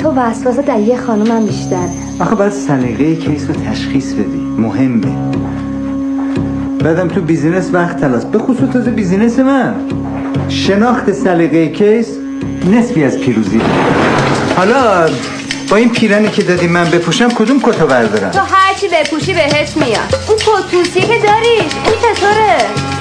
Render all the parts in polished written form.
تو وسواس در یه خانومم بیشتره. آخه باید سلیقه کیس رو تشخیص بدی، مهمه. بعدم تو بیزینس وقت تلاش، به خصوص تازه بیزینس من. شناخت سلیقه کیس نصفی از پیروزی. حالا با این پیرنی که دادی من بپوشم کدوم کتو بردارم؟ تو هرچی بپوشی بهت میاد. اون کت پوستی که داریش این چطوره؟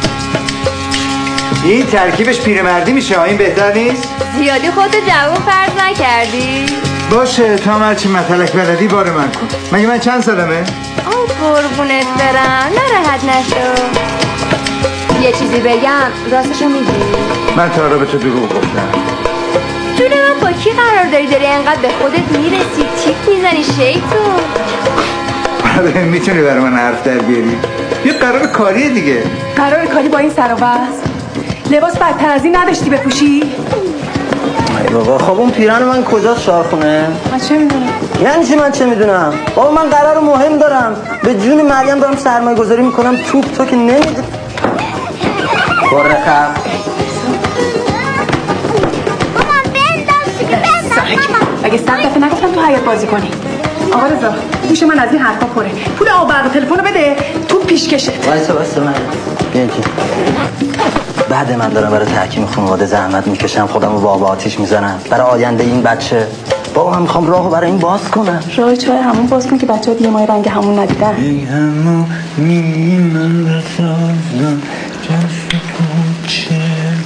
این ترکیبش پیرمردی میشه، این بهتر نیست؟ زیادی خودت جوون فرض نکردی؟ باشه تا هم هرچی مطلق بلدی بار من کن. مگه من چند سالمه؟ قربونت برم ناراحت نشو. یه چیزی بگم راستشو میگی؟ من تا به تو دروغ گفتم. جون من با کی قرار داری انقدر به خودت میرسی تیک میزنی شیطون؟ آره میتونی برای من حرف در بیاری؟ یه قرار کاریه دیگه. قرار کاری با این سر و وضع؟ لباس بدتر از این نداشتی بپوشی؟ ای بابا خب اون پیرن من کجاست شارخونه؟ من چه میدونم؟ یعنی چی من چه میدونم؟ بابا من قرار مهم دارم، به جون مریم دارم سرمایه گذاری میکنم. تو که نمیدونی. برخم اگه 100 دفعه نگفتم تو حیاط بازی کنی. آقا رضا گوش من از این حرفا پره. پول آب برق و تلفن رو بده تو پیشکشت. وایسا من بیا اینجا. بعد من دارم برای تحکیم خانواده زحمت میکشم، خودم رو با آتیش میزنم برای آینده این بچه. بابا من میخوام راهو برای این باز کنم. راه چای همون باز کن که بچه‌ها دیگه مای رنگ همون ندیدن. همون من بسازم جنس کوچه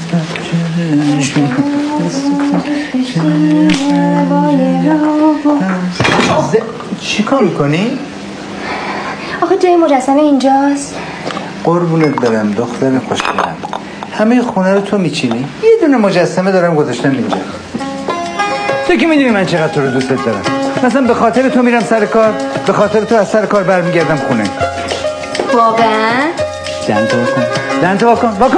چی کار میکنی؟ آخه جای مجسمه اینجاست. قربونت برم دختر خوشگلم، همه خونه رو تو میچینی، یه دونه مجسمه دارم گذاشتم اینجا. تو که میدونی من چقدر تو رو دوست دارم. مثلا به خاطر تو میرم سر کار، به خاطر تو از سر کار برمیگردم خونه. واقعا؟ دهنتو واکن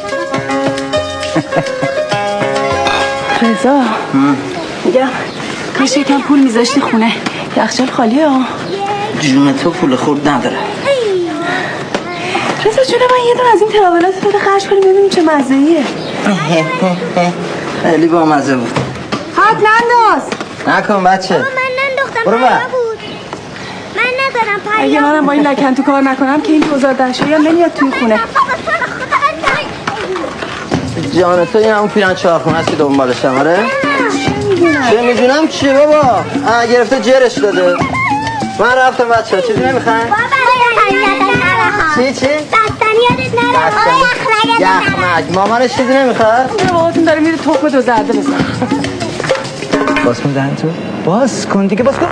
رضا میگم کاش یکم پول میذاشتی خونه، یخچال خالیه ها. جون تو پول خورد نداره. رضا جون من یه دونه از این تراولات بده خرج کنیم ببینیم چه مزه‌ایه. خیلی با مزه بود. خط ننداز نکن بچه. من ننداختم برو پیا بود. من ندارم پیا. اگه منم با این لکن تو کار نکنم که این 2010 یا نمیاد توی خونه. جان تو این همون پیرن چهارخونه هست که دنبالشم. آره چه میدونم چیه بابا. گرفته جرش داده. من رفتم بچه ها چیزی نمیخوان؟ چی؟ بستنی یادت نره. یخمک مامانش چیزی نمیخواد؟ باباتون داره میره تخم دو زرده بزن. باز کن دهنتو، باز کن دیگه، باز کن.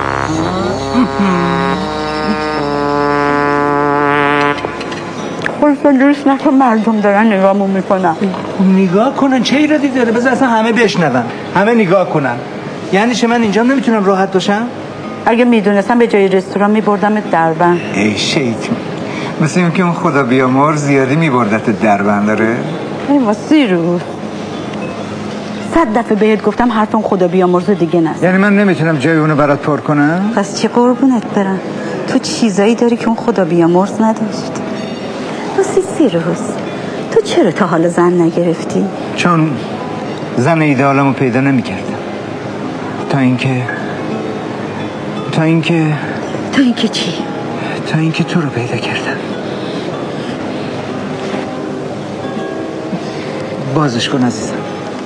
خودت دوست نکن مردم دارن نگاهمون میکنن. نگاه کنن چه ایرادی داره؟ بذار اصلا همه بشنون، همه نگاه کنن. یعنی چه من اینجا نمیتونم راحت باشم؟ اگه میدونستم به جای رستوران میبردمت دربند. ای شیطون، مثل این که اون خدا بیامرز زیادی میبردت دربند. داره ای واسه رو 100 دفعه بهت گفتم حرفم خدا بیامرز دیگه نست. یعنی من نمیتونم جای اونو برات پر کنم؟ پس چی قربونت برم؟ تو چیزایی داری که اون خدا بیامرز نداشت. واسه سیروس تو چرا تا حالا زن نگرفتی؟ چون زن ایدئالمو پیدا نمیکردم. تا اینکه چی؟ تا اینکه تو رو پیدا کردم. بازش کن عزیزم.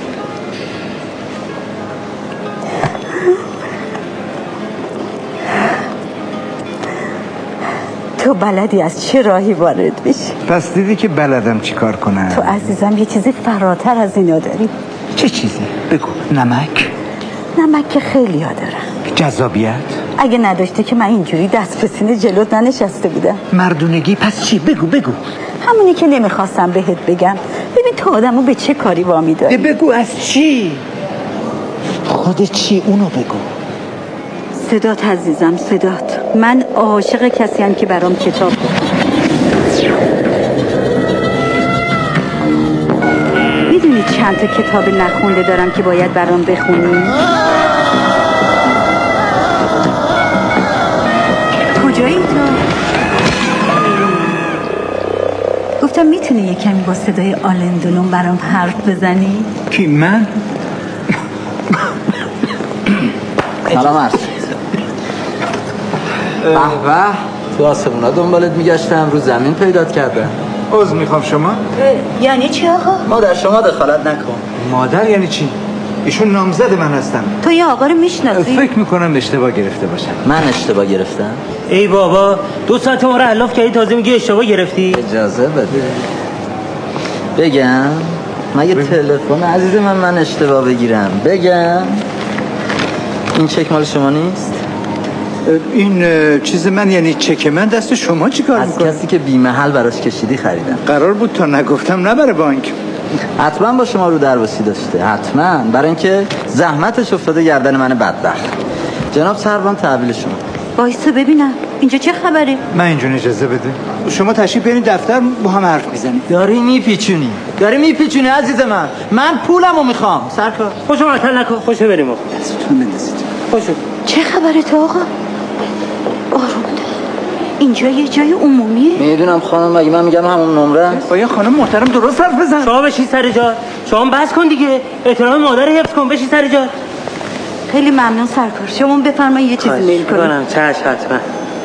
تو بلدی از چه راهی وارد بشی؟ پس دیدی که بلدم چی کار کنم. تو عزیزم یه چیزی فراتر از اینا داری. چه چیزی؟ بگو. نمک که خیلی ها دارم. جذابیت؟ اگه نداشته که من اینجوری دست به سینه جلوت ننشسته بودم. مردونگی؟ پس چی؟ بگو. همونی که نمیخواستم بهت بگم. ببین تو آدمو به چه کاری وامی داری؟ بگو از چی؟ خودت چی؟ اونو بگو. صدات عزیزم، صدات. من عاشق کسیم که برام کتاب بخونه. میدونی چند تا کتاب نخونده دارم که باید برام بخونی؟ کجایی تو؟ گفتم میتونی یه کمی با صدای آلندونون برام حرف بزنی؟ کی؟ من؟ سلام عرض. به تو آسمونا دنبالت میگشتم، رو زمین پیدات کردم. عذر میخوام شما. یعنی چی آقا؟ مادر شما دخالت نکن. مادر یعنی چی؟ ایشون نامزد من هستم. تو یه آقا رو میشناسی؟ فکر میکنم اشتباه گرفته باشم. من اشتباه گرفتم؟ ای بابا 2 ساعت ما رو علاف کردی تازه میگه اشتباه گرفتی؟ اجازه بده بگم. مگه تلفن عزیز من اشتباه بگیرم؟ بگم این چک مال شما نیست؟ این چیز من یعنی چک من دست شما چی کار میکنه؟ از کسی که بی‌محل براش کشیدی خریدم. قرار بود تا نگفتم نبره بانک. حتما با شما رو درواسی داشته، حتما، برای اینکه زحمتش افتاده گردن من بدبخت. جناب سروان تحویل شما. وایسا ببینم اینجا چه خبره؟ من اینجا اجازه بده. شما تشریف بیارین دفتر با هم حرف میزنیم. داری میپیچونی عزیز من پولمو میخوام. سرکار خوشو معطل نکن، خوشو بریم. دستتون بندازید. خوشو. چه خبره تو آقا؟ آروم اینجا یه جای عمومیه؟ میدونم خانم، مگه من میگم همون نمره؟ با یه خانم محترم درست حرف بزن. شما بشی سر جا، شما بس کن دیگه، احترام مادر حفظ کن، بشی سر جا. خیلی ممنون سرکار. شما بفرمایید یه چیزی میل کنم. چشم حتما.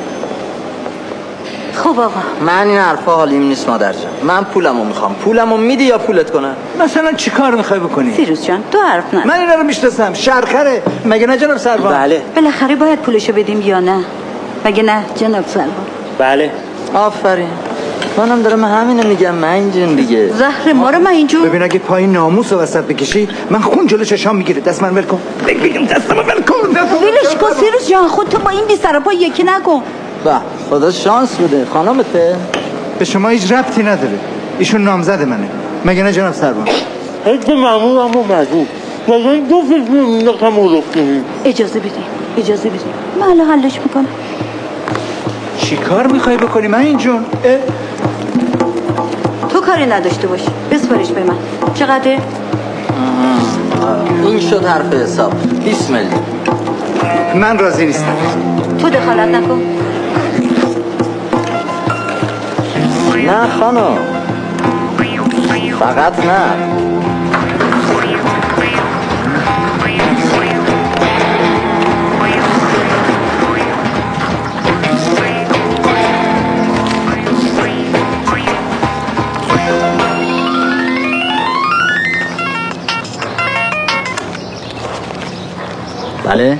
خب آقا من این حرفا حالیم نیست مادر جان. من پولمو میخوام. پولمو میدی یا پولت کنم؟ مثلا چی کار میخوای بکنی؟ فیروز جان تو حرف نزن. من اینا رو میشناسم، شرخره. مگه نه جناب سروان؟ بله بالاخره باید پولشو بدیم یا نه؟ مگه نه جناب سروان؟ بله. آفرین. منم دارم همینو میگم. من جون دیگه زهر ما رو من اینجور. ببین اگه پای ناموس رو وسط بکشی من خون جلو چشام میگیره. دست من ول کن. بگم دستم ول کن. ولش کن فیروز جان، خود تو با این بی سر و پا یکی نکن. با خدا شانس بده. خانمته به شما هیچ ربطی نداره. ایشون نامزد منه. مگه نه جناب سروان؟ حیث معمول اما مجبور واقعا دو فکر مینداختم رو کنیم. اجازه بدیم من الان حلش میکنم. چی کار میخوای بکنی من این جون؟ تو کاری نداشته باش، بسپارش به من. چقدر؟ این شد حرف حساب. 20 میلیون. من راضی نیستم. تو دخالت نکن. نه خانم، فقط نه. بله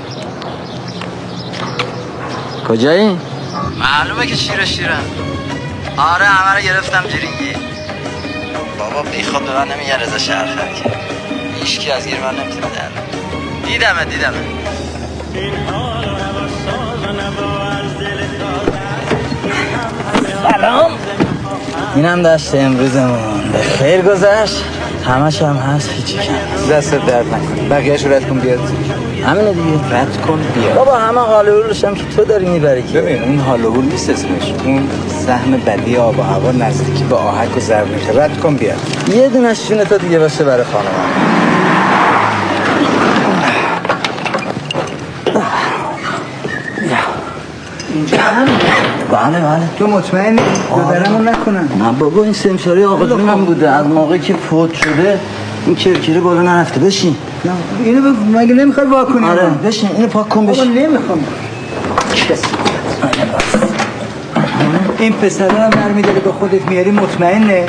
کجایی؟ معلومه که شیرم. آره همه رو گرفتم جرینگی. بابا بی خود به من نمیگن رضا شهرخر که هیچکی از گیر من نمیتونه در. دیدمه سلام. اینم داشته امروزمون به خیر گذشت. همش هم هست هیچی کم. دستت درد نکن. بقیه‌اش رد کن بیاد. همینه دیگه. رد کن بیاد. بابا همه حال و حولش هم که تو داری میبری که. ببین اون حال و حول نیست اسمش. اون سهم بدی آب و هوا نزدیکی به آهک و ضرب میشه. رد کن بیاد. یه دونش جون تو دیگه باشه برای خانم. اینجا هم؟ بله تو مطمئنی؟ ببرمون نکنن؟ نه بابا این سمساری آقا جونم بوده. از موقعی که فوت شده این کرکره بالا نرفته. بشین. نه اینو مگه نمیخوای وا کنی؟ آره بشین اینو پاک کن. بشین. بابا نمیخوام. این پسره هم برمیداره به خودت میاری مطمئنه؟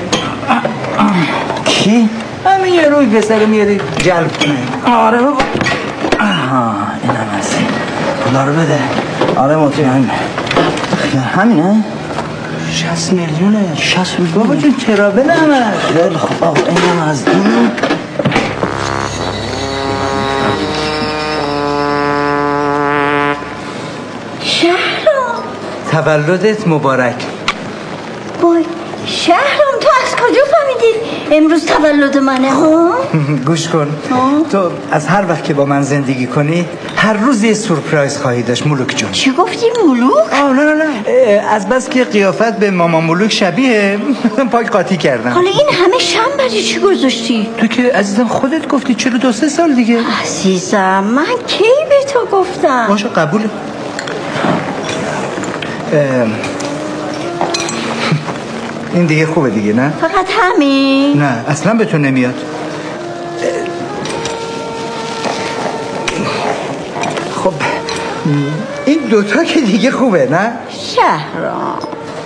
کی؟ همین یه روی پسره میاری جلب کنه. آره بابا. اینم هست. خدا رو بده. آره مطمئنه. همینه؟ 60 میلیونه. 60 میلیون. بابا جون ترابل همه. خیلی خوب. آقا اینم از این. شهرام تولدت مبارک. وای شهرام تو از کجا فهمیدی امروز تولد منه ها؟ گوش کن. تو از هر وقت که با من زندگی کنی هر روز یه سورپرایز خواهی داشت ملوک جون. چی گفتی ملوک؟ نه از بس که قیافت به مامان ملوک شبیه پاک قاطی کردم. حالا این همه شم برای چی گذاشتی؟ تو که عزیزم خودت گفتی 42 سال دیگه. عزیزم من کی به تو گفتم؟ باشه قبوله. این دیگه خوبه دیگه نه؟ فقط همین؟ نه اصلا به تو نمیاد. خب این دوتا که دیگه خوبه نه؟ شهرام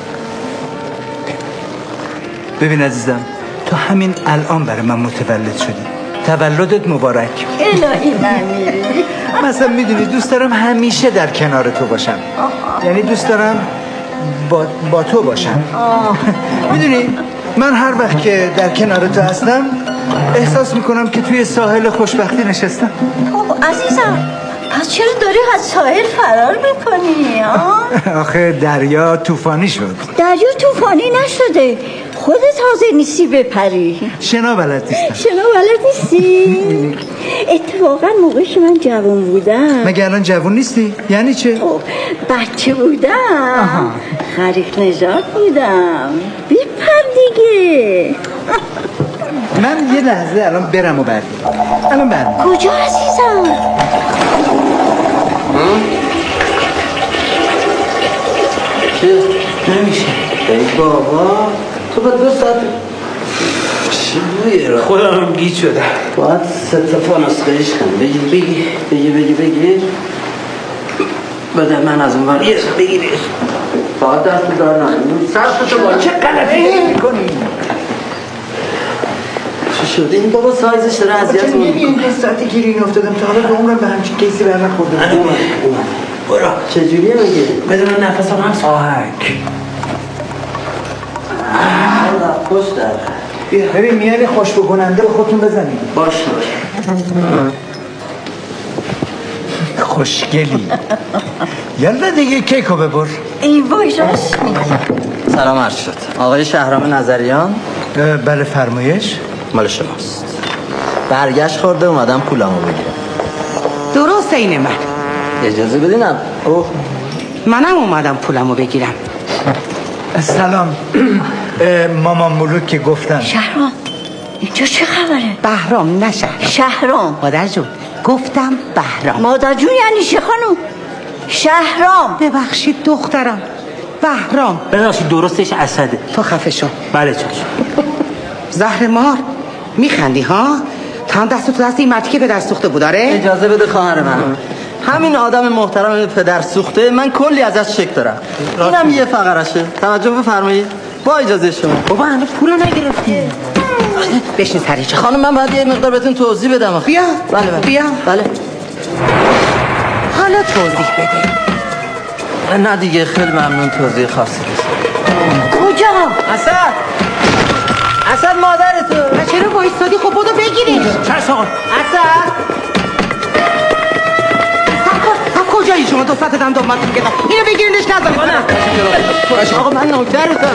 ببین عزیزم تو همین الان برای من متولد شدی، تولدت مبارک. الهی نمیری. مثلا میدونی دوست دارم همیشه در کنار تو باشم. یعنی دوست دارم با تو باشم. میدونی من هر وقت که در کنار تو هستم احساس میکنم که توی ساحل خوشبختی نشستم. عزیزم پس چرا داری از ساحل فرار میکنی؟ آخه دریا طوفانی شد. دریا طوفانی نشده، خودت حاضر نیستی بپری. شنا بلد نیستم. شنا بلد نیستی؟ اتفاقا موقعی که من جوان بودم. مگه الان جوان نیستی؟ یعنی چه؟ بچه بودم خریق نژاد بودم. بپر دیگه. من یه لحظه الان برم و برم. الان برم. کجا عزیزم؟ چه؟ نمیشه ای بابا تو باید 2 ساعت چی بویه را؟ خودم گیج شده. باید 3 تا نسخهش کنم. بگی بده من از اون ور بگیریش. فقط دست دار نخیم سرس تو با چه غلطی میکنی؟ چی شده؟ این بابا سایزش داره اذیت میکنه. این ساعتی گیرین افتادم تا حالا به عمرم به همچین کیسی برنخوردم. اومد برو چجوریه مگه؟ بدون نفس هم هست آهنگ. خوش در ببین میانی خوش بکننده به خودتون بزنید. باش خوشگلی. یالا دیگه کیکو ببر. ای وای راست میگی. سلام عرض شد. آقای شهرام نظریان. بله فرمایش. مال شماست. برگشت خورده اومدم پولمو بگیرم. درست این من. اجازه بدینم. منم اومدم پولمو بگیرم. سلام. مامان ملوک که گفتن. شهرام اینجا چه خبره؟ بهرام نه شهرام. مادر جون گفتم بهرام. مادر جون یعنی چه خانوم؟ شهرام. ببخشید دخترم بهرام. ببخشید درستش اسده. تو خفه شو. بله چشم. زهر مار میخندی ها؟ تا هم دست تو دست این مردی که پدر سوخته بود داره؟ اجازه بده خواهر من. همین آدم محترم پدر سوخته من کلی ازش شک دارم. اینم یه فقرشه. توجه بفرمایید. با اجازه شما. بابا هنوز پولو نگرفتی. بشین سری چه خانم من باید یه مقدار بهتون توضیح بدم. بیا. بله بیا. بله. حالا توضیح بده. نه دیگه خیلی ممنون توضیح خاصی بشه. کجا؟ اسد مادرتو. چرا وایستادی؟ خب بودو بگیریش. چند سال اسد کجایی شما؟ 2 ساعت دم دنبالتون گردم. اینو بگیرینش نذارید. آقا من نوکرتم.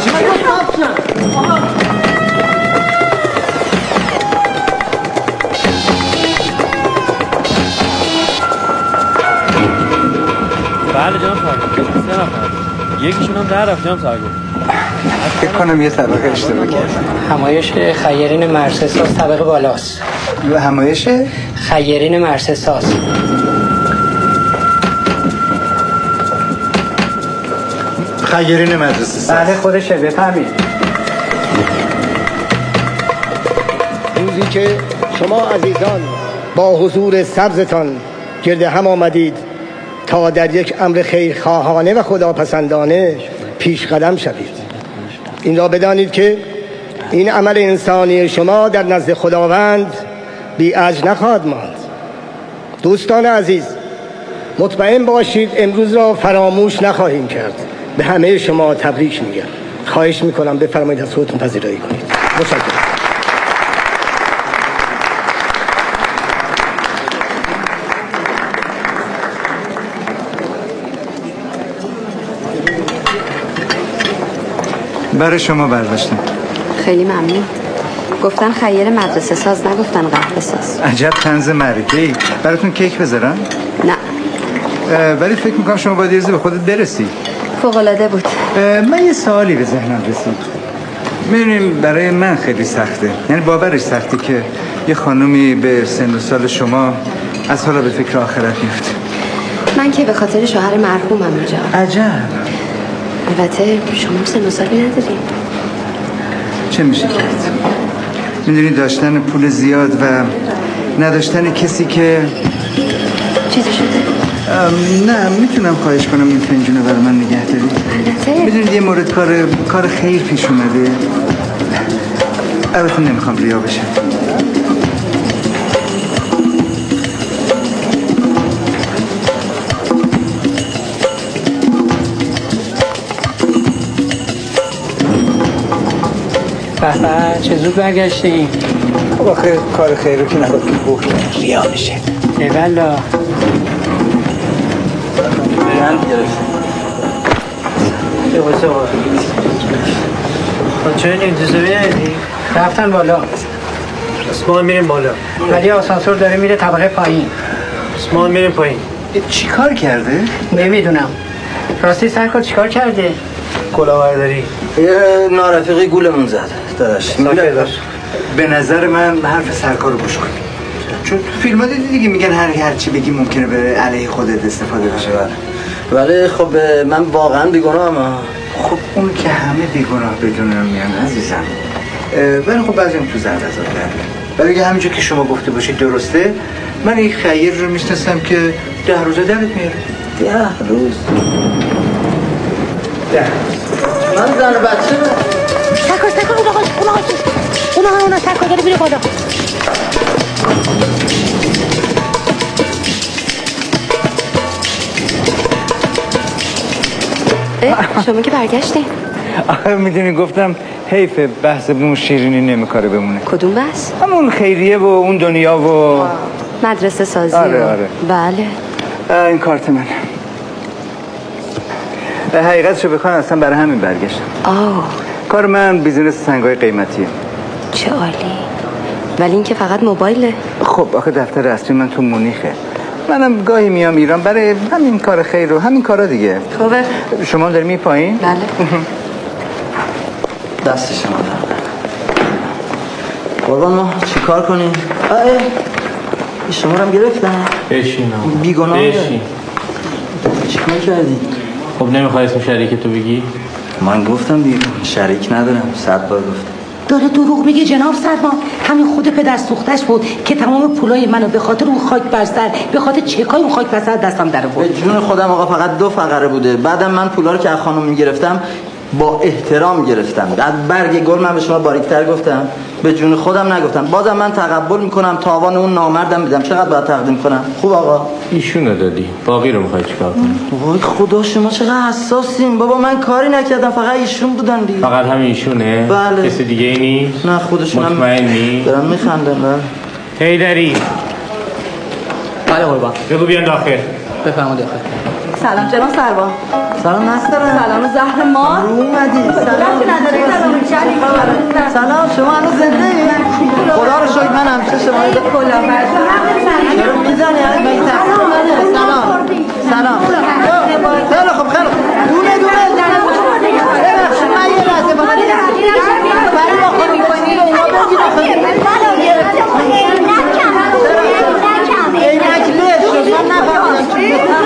بله جناب سرگو 3 نفر یکیشون هم در رفت جناب سرگو. فکر کنم یه طبقه اشتباه کردم. همایش خیرین مرسساس طبقه بالاست. همایش خیرین مرسساس. خیرین مدرسه. بله خودشه بفهمید. روزی که شما عزیزان با حضور سبزتان گرد هم آمدید تا در یک امر خیرخواهانه و خداپسندانه پیش قدم شوید. این را بدانید که این عمل انسانی شما در نزد خداوند بی اجر نخواهد ماند. دوستان عزیز مطمئن باشید امروز را فراموش نخواهیم کرد. به همه شما تبریک میگم. خواهش میکنم بفرمایید از خودتون پذیرایی کنید. متشکرم. برای شما برداشتم. خیلی ممنون. گفتن خیر مدرسه ساز نگفتن قهوه ساز. عجب طنز معرکه‌ای. براتون کیک بذارم؟ نه. ولی فکر میکنم شما باید یه روزی به خودت برسی. فوق‌العاده بود. من یه سوالی به ذهنم رسید. می‌دونیم برای من خیلی سخته. یعنی باورش سخته که یه خانومی به سن و سال شما از حالا به فکر آخرت میفته. من که به خاطر شوهر مرحومم اینجا. عجب. البته شما سن و سالی نداری. چه میشه کرد؟ میدونی داشتن پول زیاد و نداشتن کسی که چیزی شده؟ نه میتونم خواهش کنم این فنجون رو برای من نگه داری؟ البته. میدونید یه مورد کار خیر پیش اومده. البته نمیخوام ریا بشم. بابا چه زود برگشتیم. خب آخه کار خیر رو که نباید که بخت ریا بشه. ایوالا من گرفتم چه این انتظامی ندیدی؟ رفتن بالا. بس ما میریم بالا. ولی آسانسور داره میره طبقه پایین. بس ما میریم پایین. چی کار کرده؟ نمیدونم. راستی سرکار چی کار کرده؟ کلاهبرداری. یه نارفیقی گولمون زد داداش. به نظر من حرف سرکار رو گوش کن. چون فیلم ها دیدی دیگه میگن هر چی بگی ممکنه به علیه خودت استفاده بشه. ولی خب من واقعا بیگناهم. خب اون که همه بیگناه بدونم میان عزیزم. ولی خب بعضی هم تو زرد ازاد کرده. ولی اگه همینجور که شما گفته باشید درسته، من این خیر رو میشناسم که 10 روزه درت میاره. 10 روز؟ 10 من زن بچه سرکار اونا سرکار داره میره بالا. شما که برگشتین. آخه میدونی گفتم حیف بحث اون شیرینی نمیکاره بمونه. کدوم بحث؟ همون خیریه و اون دنیا و مدرسه سازی. آره. بله. این کارت من. حقیقتشو بخوام اصلا برای همین برگشتم. کار من بیزینس سنگای قیمتیه. چه عالی. ولی این که فقط موبایله. خب آخه دفتر اصلی من تو مونیخه. منم گاهی میام ایران برای همین کار خیر و همین کارا دیگه. خوبه. شما داری می پایین؟ بله. دست شما در قربان ما چی کار کنیم؟ شما رو هم گرفتن؟ بشین بیگناه بشین. چی کار کردی؟ خب نمیخوای اسم شریک تو بگی؟ من گفتم دیگه شریک ندارم 100 بار گفتم. داره دروغ میگه جناب سرما. همین خود پدر سوختش بود که تمام پولای منو به خاطر اون خاک بر سر، به خاطر چکای اون خاک بر سر دستم در آورد. به جون خودم آقا فقط 2 فقره بوده. بعدم من پولا رو که از خانم میگرفتم با احترام گرفتم. از برگ گل من به شما باریکتر گفتم، به جون خودم نگفتم. بازم من تقبل میکنم، تاوان اون نامردم میدم. چقدر باید تقدیم کنم؟ خوب آقا ایشونو دادی، باقی رو میخوای چیکار کنی؟ وای خدا شما چقدر حساسین بابا. من کاری نکردم، فقط ایشون بودن دیگه. فقط همین ایشونه؟ بله. کسی دیگه ای نیست؟ نه خودشونم. مطمئنی؟ دارم میخندن. حیدری. بله قربان. بگو بیان داخل. بفرمایید داخل. سلام جناب سربان. سلام نسترن. سلام زهر ما. رو اومدی. سلام شما هنوز زنده ای؟ خدا رو شکر من همیشه شما چرا میزنی؟ سلام خیلی خوب دونه ببخشید من یه لحظه با برای با خانم کنی و اینا بگید عینک لیش شد من نفهمیدم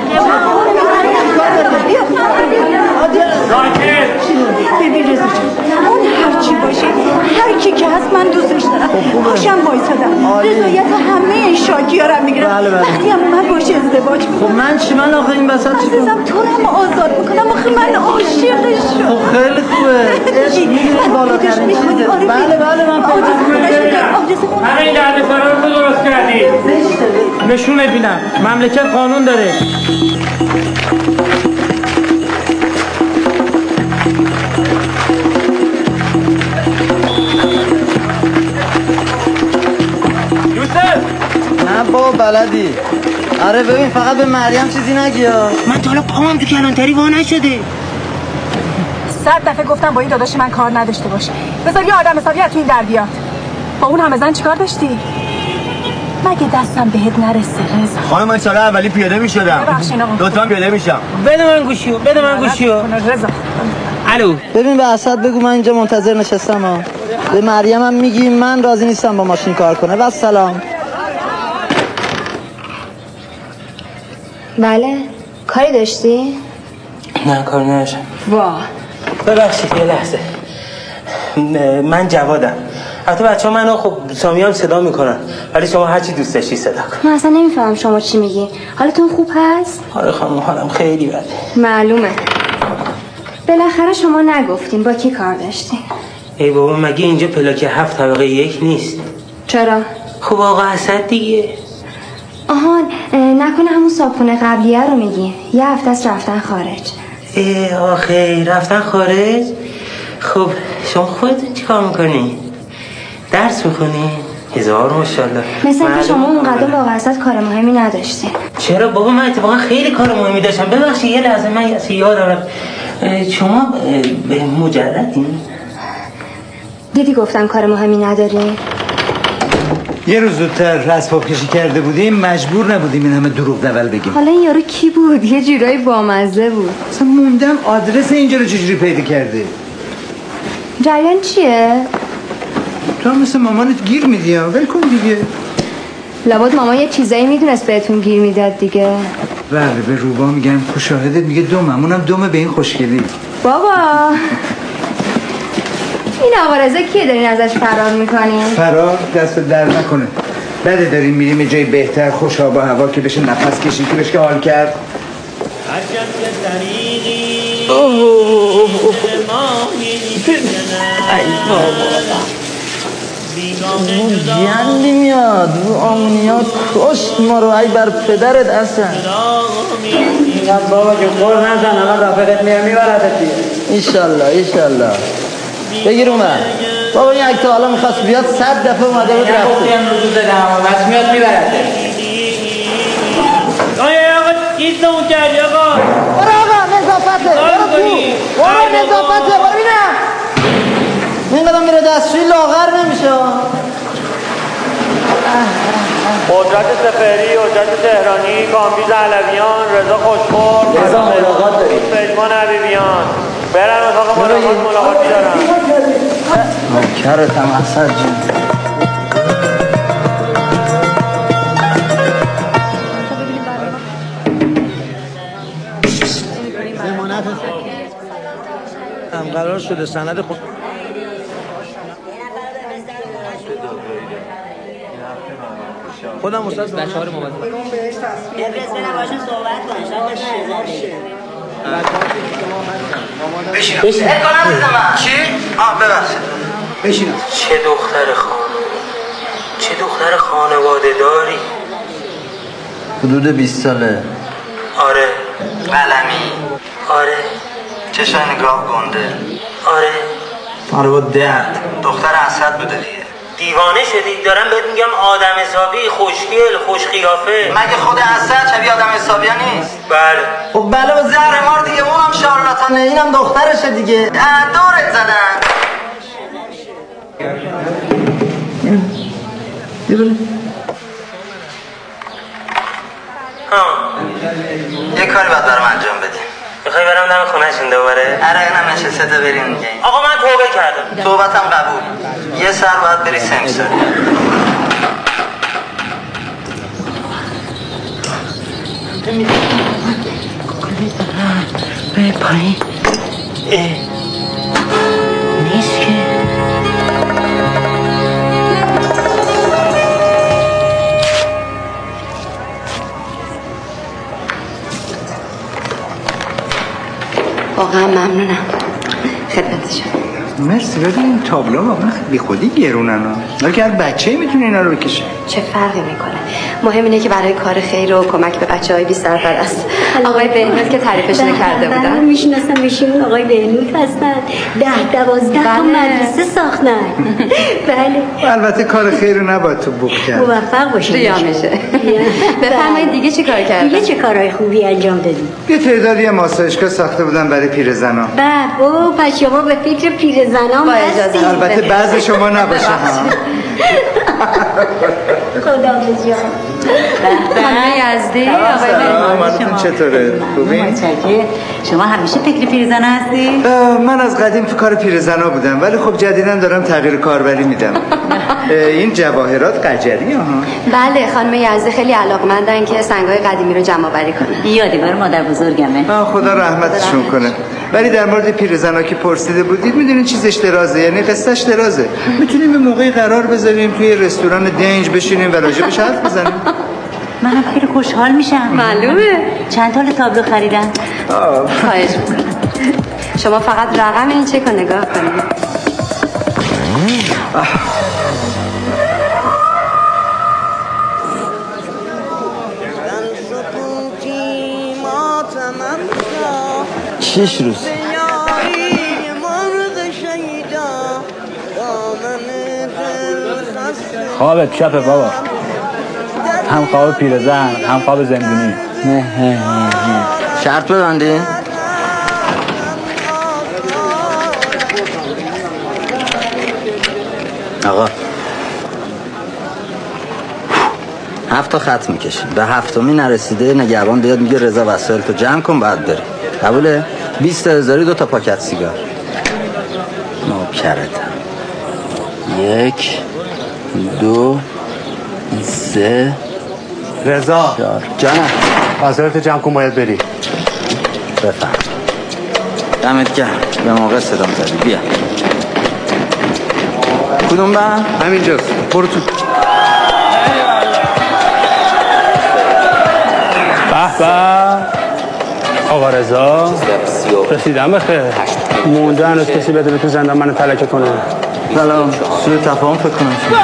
ببین رضا جان، اون هرچی باشه هر کی که هست من دوستش دارم. باشم وایسادم رضایت همه شاگیارم میگیرم. وقتی هم من باشه ازدواج میکنم. خب من چی؟ من آخه این وسط چی عزیزم تو رو هم آزاد میکنم. آخه من عاشقش شدم. خب خیلی خوبه. عشق میدونی بالاترین چیزه. بله من همه این درد سرا رو درست کردی. نشون ببینم مملکت قانون داره. نه بابا بلدی. آره ببین فقط به مریم چیزی نگی. من تا حالا پامم تو کلانتری وا نشده. 100 دفعه گفتم با این داداش من کار نداشته باش. بذار یه آدم حسابی از تو این در بیاد. با اون همه زن چیکار داشتی؟ مگه دستم بهت نرسه رضا؟ خانم من سال اولی پیاده میشدم. لطفا پیاده میشم. بده من گوشیو. رضا. الو. ببین به اسد بگو من اینجا منتظر نشستم ها. به مریم هم میگی من راضی نیستم با ماشین کار کنه. و سلام. بله. کاری داشتی؟ نه کاری نداشتم. واه. ببخشید یه لحظه. من جوادم. البته بچه‌ها منو خب سامیان صدا میکنن، ولی شما هر چی دوست داشتی صدا کن. من اصلا نمیفهم شما چی میگی. حالتون خوب هست؟ آره خانم حالم خیلی بده. معلومه. بالاخره شما نگفتین با کی کار داشتین؟ ای بابا مگه اینجا پلاک 7 طبقه 1 نیست؟ چرا؟ خب آقا اسد دیگه. آهان نکنه همون صابخونه قبلیه رو میگی. یه هفته است رفتن خارج. آخه رفتن خارج؟ خب شما خودتون چی کار میکنی؟ درس میکنی؟ هزار ماشاءالله. مثل اینکه شما اونقدر با وسط کار مهمی نداشتین. چرا بابا من اتفاقا خیلی کار مهمی داشتم. ببخشید یه لحظه من یادم رفت. شما مجردین؟ دیدی گفتم کار مهمی نداری؟ یه روز زودتر اسباب کشی کرده بودیم مجبور نبودیم این همه دروغ دول بگیم. حالا این یارو کی بود؟ یه جورایی بامزه بود. اصلا موندم آدرس اینجا رو چجوری پیدا کرده. جریان چیه؟ تو هم مثل مامانت گیر میدی ول کن دیگه. لابد مامان یه چیزایی میدونست بهتون گیر میداد دیگه. بله به روبا میگم کو شاهدت میگه دومم، اونم دومه به این خوشگلی. بابا این آقا رضا کیه دارین ازش فرار میکنین؟ فرار دست در نکنه. بده داریم میریم یه جای بهتر خوش آب و هوا که بشه نفس کشید که بشه حال کرد. ای بابا گندی میاد رو آمونیات کشت ما رو. ای بر پدرت اصلا بابا جون خور نزن الان رفقت میره میبرد دیگه. ایشالله بگیر اومد. بابا این اکتا حالا میخواست بیاد 100 دفعه اومده بود رفته. گفتیم روزو زدم بس میاد میبرد. آقا چیز اون کردی آقا. برو آقا نظافته. برو نظافته. برو بینم این قدم میره دستشوی لاغر نمیشه. قدرت سفری، حجت تهرانی، کامبیز علویان، رضا خوشخور، رضا ملاقات داری. پژمان حبیبیان برن اتاق ملاقاتی دارن. کرتم اصد جون. هم قرار شده سند خود خودم استاد بچه‌ها رو مواظب ابراز کنه باشون صحبت کن شما بشین کنم بزنم چی؟ ببخشید بشین. چه دختر خانواده داری؟ حدود 20 ساله. آره. قلمی. آره. چشای نگاه گنده. آره با درد. دختر اسد بوده دیگه. دیوانه شدی؟ دارم بهت میگم آدم حسابی، خوشگل، خوش قیافه. مگه خود اسد شبیه آدم حسابی نیست؟ بله. خب بله با زهر مار دیگه. اونم شارلاتانه اینم دخترشه دیگه. دورت زدن. یه کاری باید برام انجام بدی. میخوای برم دم خونه‌شون دوباره؟ آره اینم نشسته تا بریم دیگه. آقا من توبه کردم. توبتم قبول. یه سر باید بری سمساری. به پایین نیست که. واقعا ممنونم خدمت شما. مرسی. ببین این تابلو واقعا بی خودی گرونن ها. ولی که هر بچه‌ای میتونه اینا رو بکشه. چه فرقی میکنه؟ مهم اینه که برای کار خیر و کمک به بچه‌های بی سرپرست آقای بهنود که تعریفشون کرده بودن. میشناسم ایشون آقای بهنود هستن. 10-12 تا مدرسه ساختن. بله. البته کار خیر رو نباید تو بوق کرد. موفق باشید. میشه. بفرمایید دیگه چی کار کردن؟ دیگه چه کارهای خوبی انجام دادید؟ یه تعدادی آسایشگاه ساخته بودن برای پیرزنا. بابا پس شما به فکر پیرزنان هستید. البته بعضی شما نباشه ها. خدا بجا. خانم یزدی آقای چطوره؟ خوبی؟ شما همیشه فکر پیرزن هستی؟ من از قدیم تو کار پیرزنا بودم ولی خب جدیداً دارم تغییر کاربری میدم. این جواهرات قجریه ها؟ بله خانم یزدی خیلی علاقمندن که سنگ‌های قدیمی رو جمع آوری کنن. یادگار مادر بزرگمه. خدا رحمتشون کنه. ولی در مورد پیرزنا که پرسیده بودید میدونین چیزش درازه، یعنی قصهش درازه. میتونیم به موقعی قرار بذاریم توی رستوران دنج بشینیم و راجبش حرف بزنیم. منم خیلی خوشحال میشم. معلومه. چند تا تابلو خریدن؟ خواهش میکنم. شما فقط رقم این چک رو نگاه کنید. شش روز. خوابت چپه بابا. هم خواب پیرزن هم خواب زندونی. شرط ببندی؟ آقا 7 تا خط میکشیم، به 7می نرسیده نگهبان بیاد میگه رضا وسایل تو جمع کن بعد بری. قبوله؟ 20,000 2 تا پاکت سیگار. نوکرتم. 1 2 3 رضا جانم وسایلتو جمع کن باید بری. بفهم. دمت گرم به موقع صدام زدی. بیا. کدوم با؟ همینجاست. برو تو. به آقا رضا رسیدم بخیر. مونده هنوز کسی بده به تو زندان منو تلکه کنه. سلام. سوی تفاهم فکر کنم شد.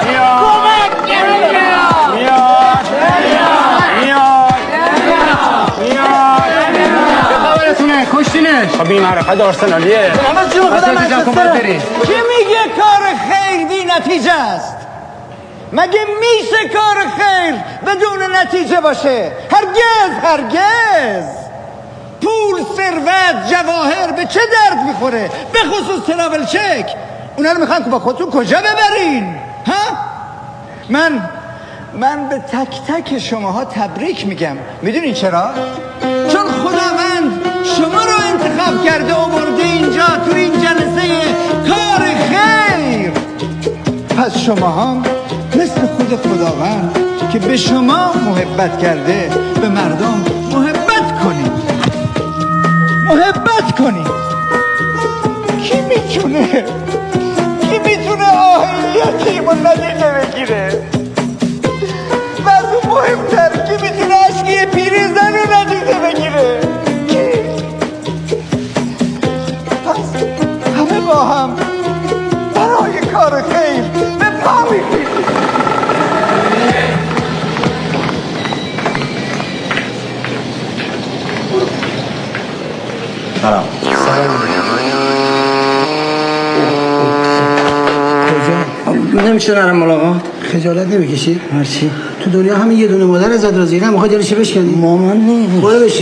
کشتینش. خب این معرفت آرسنالیه. همه جون خدا منچستره. کی میگه کار خیر بی نتیجه است؟ مگه میشه کار خیر بدون نتیجه باشه؟ هرگز. پول، ثروت، جواهر به چه درد میخوره؟ به خصوص تراول چک. اونا رو میخوان که با خودتون کجا ببرین؟ ها؟ من به تک تک شماها تبریک میگم. میدونین چرا؟ چون خداوند شما رو انتخاب کرده و برده اینجا تو این جلسه کار خیر. پس شماها مثل خود خداوند که به شما محبت کرده به مردم محبت کنید. کی میتونه آهلیتیمو ندیده بگیره؟ بعد مهمتر کی میتونه عشقی پیرزن رو ندیده بگیره؟ پس همه با هم برای کار خیر به پا می‌خیزیم. سلام. کجا؟ نمیشه نرم ملاقات؟ خجالت نمیکشی؟ هرچی؟ تو دنیا همین یه دونه مادر ازت راضیه، نه میخوای دلش بشکنی؟ مامان نیست. برو بشین.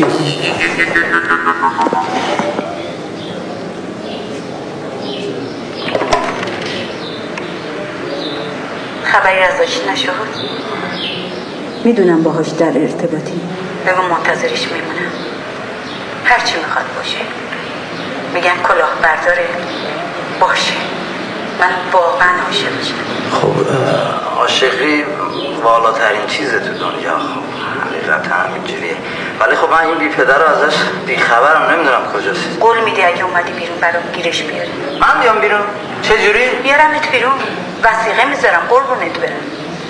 خبری ازش نشد؟ میدونم باهاش در ارتباطی. بگو منتظرش میمونم. هرچی میخواد باشه. میگم کلاه برداره باشه. من واقعا عاشقشم. خب عاشقی والاترین چیزه تو دنیا. حقیقتا همینجوریه. ولی خب من این بی پدر رو ازش بیخبرم، نمیدونم کجاست. قول میدی اگه اومدی بیرون برام گیرش بیاری؟ من بیام بیرون؟ چه جوری؟ بیارمت بیرون. وثیقه میذارم قربونت برم.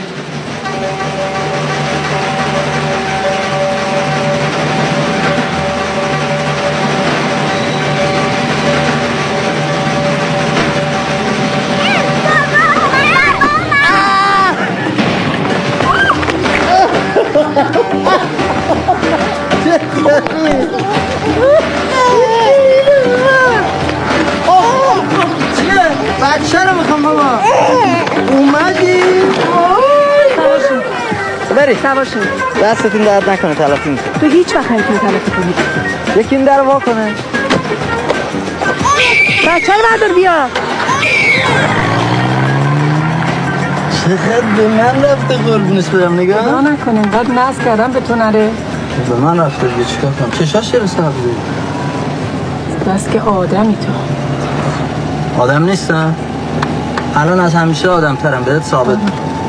بچه رو میخوام بابا. اومدی؟ بری دستتون درد نکنه تلافی میکنه. تو هیچ وقت نمیتونی تلافی کنی. یکی این در وا کنه. بچه رو بردار بیا. چقدر به من رفته قربونش برم نگاه خدا نکنه اینقدر ناز کردم به تو نره. به من رفته دیگه چیکار کنم؟ چشاش چرا سبزه؟ بس که آدمی تو. آدم نیستم؟ الان از همیشه آدم ترم بهت ثابت.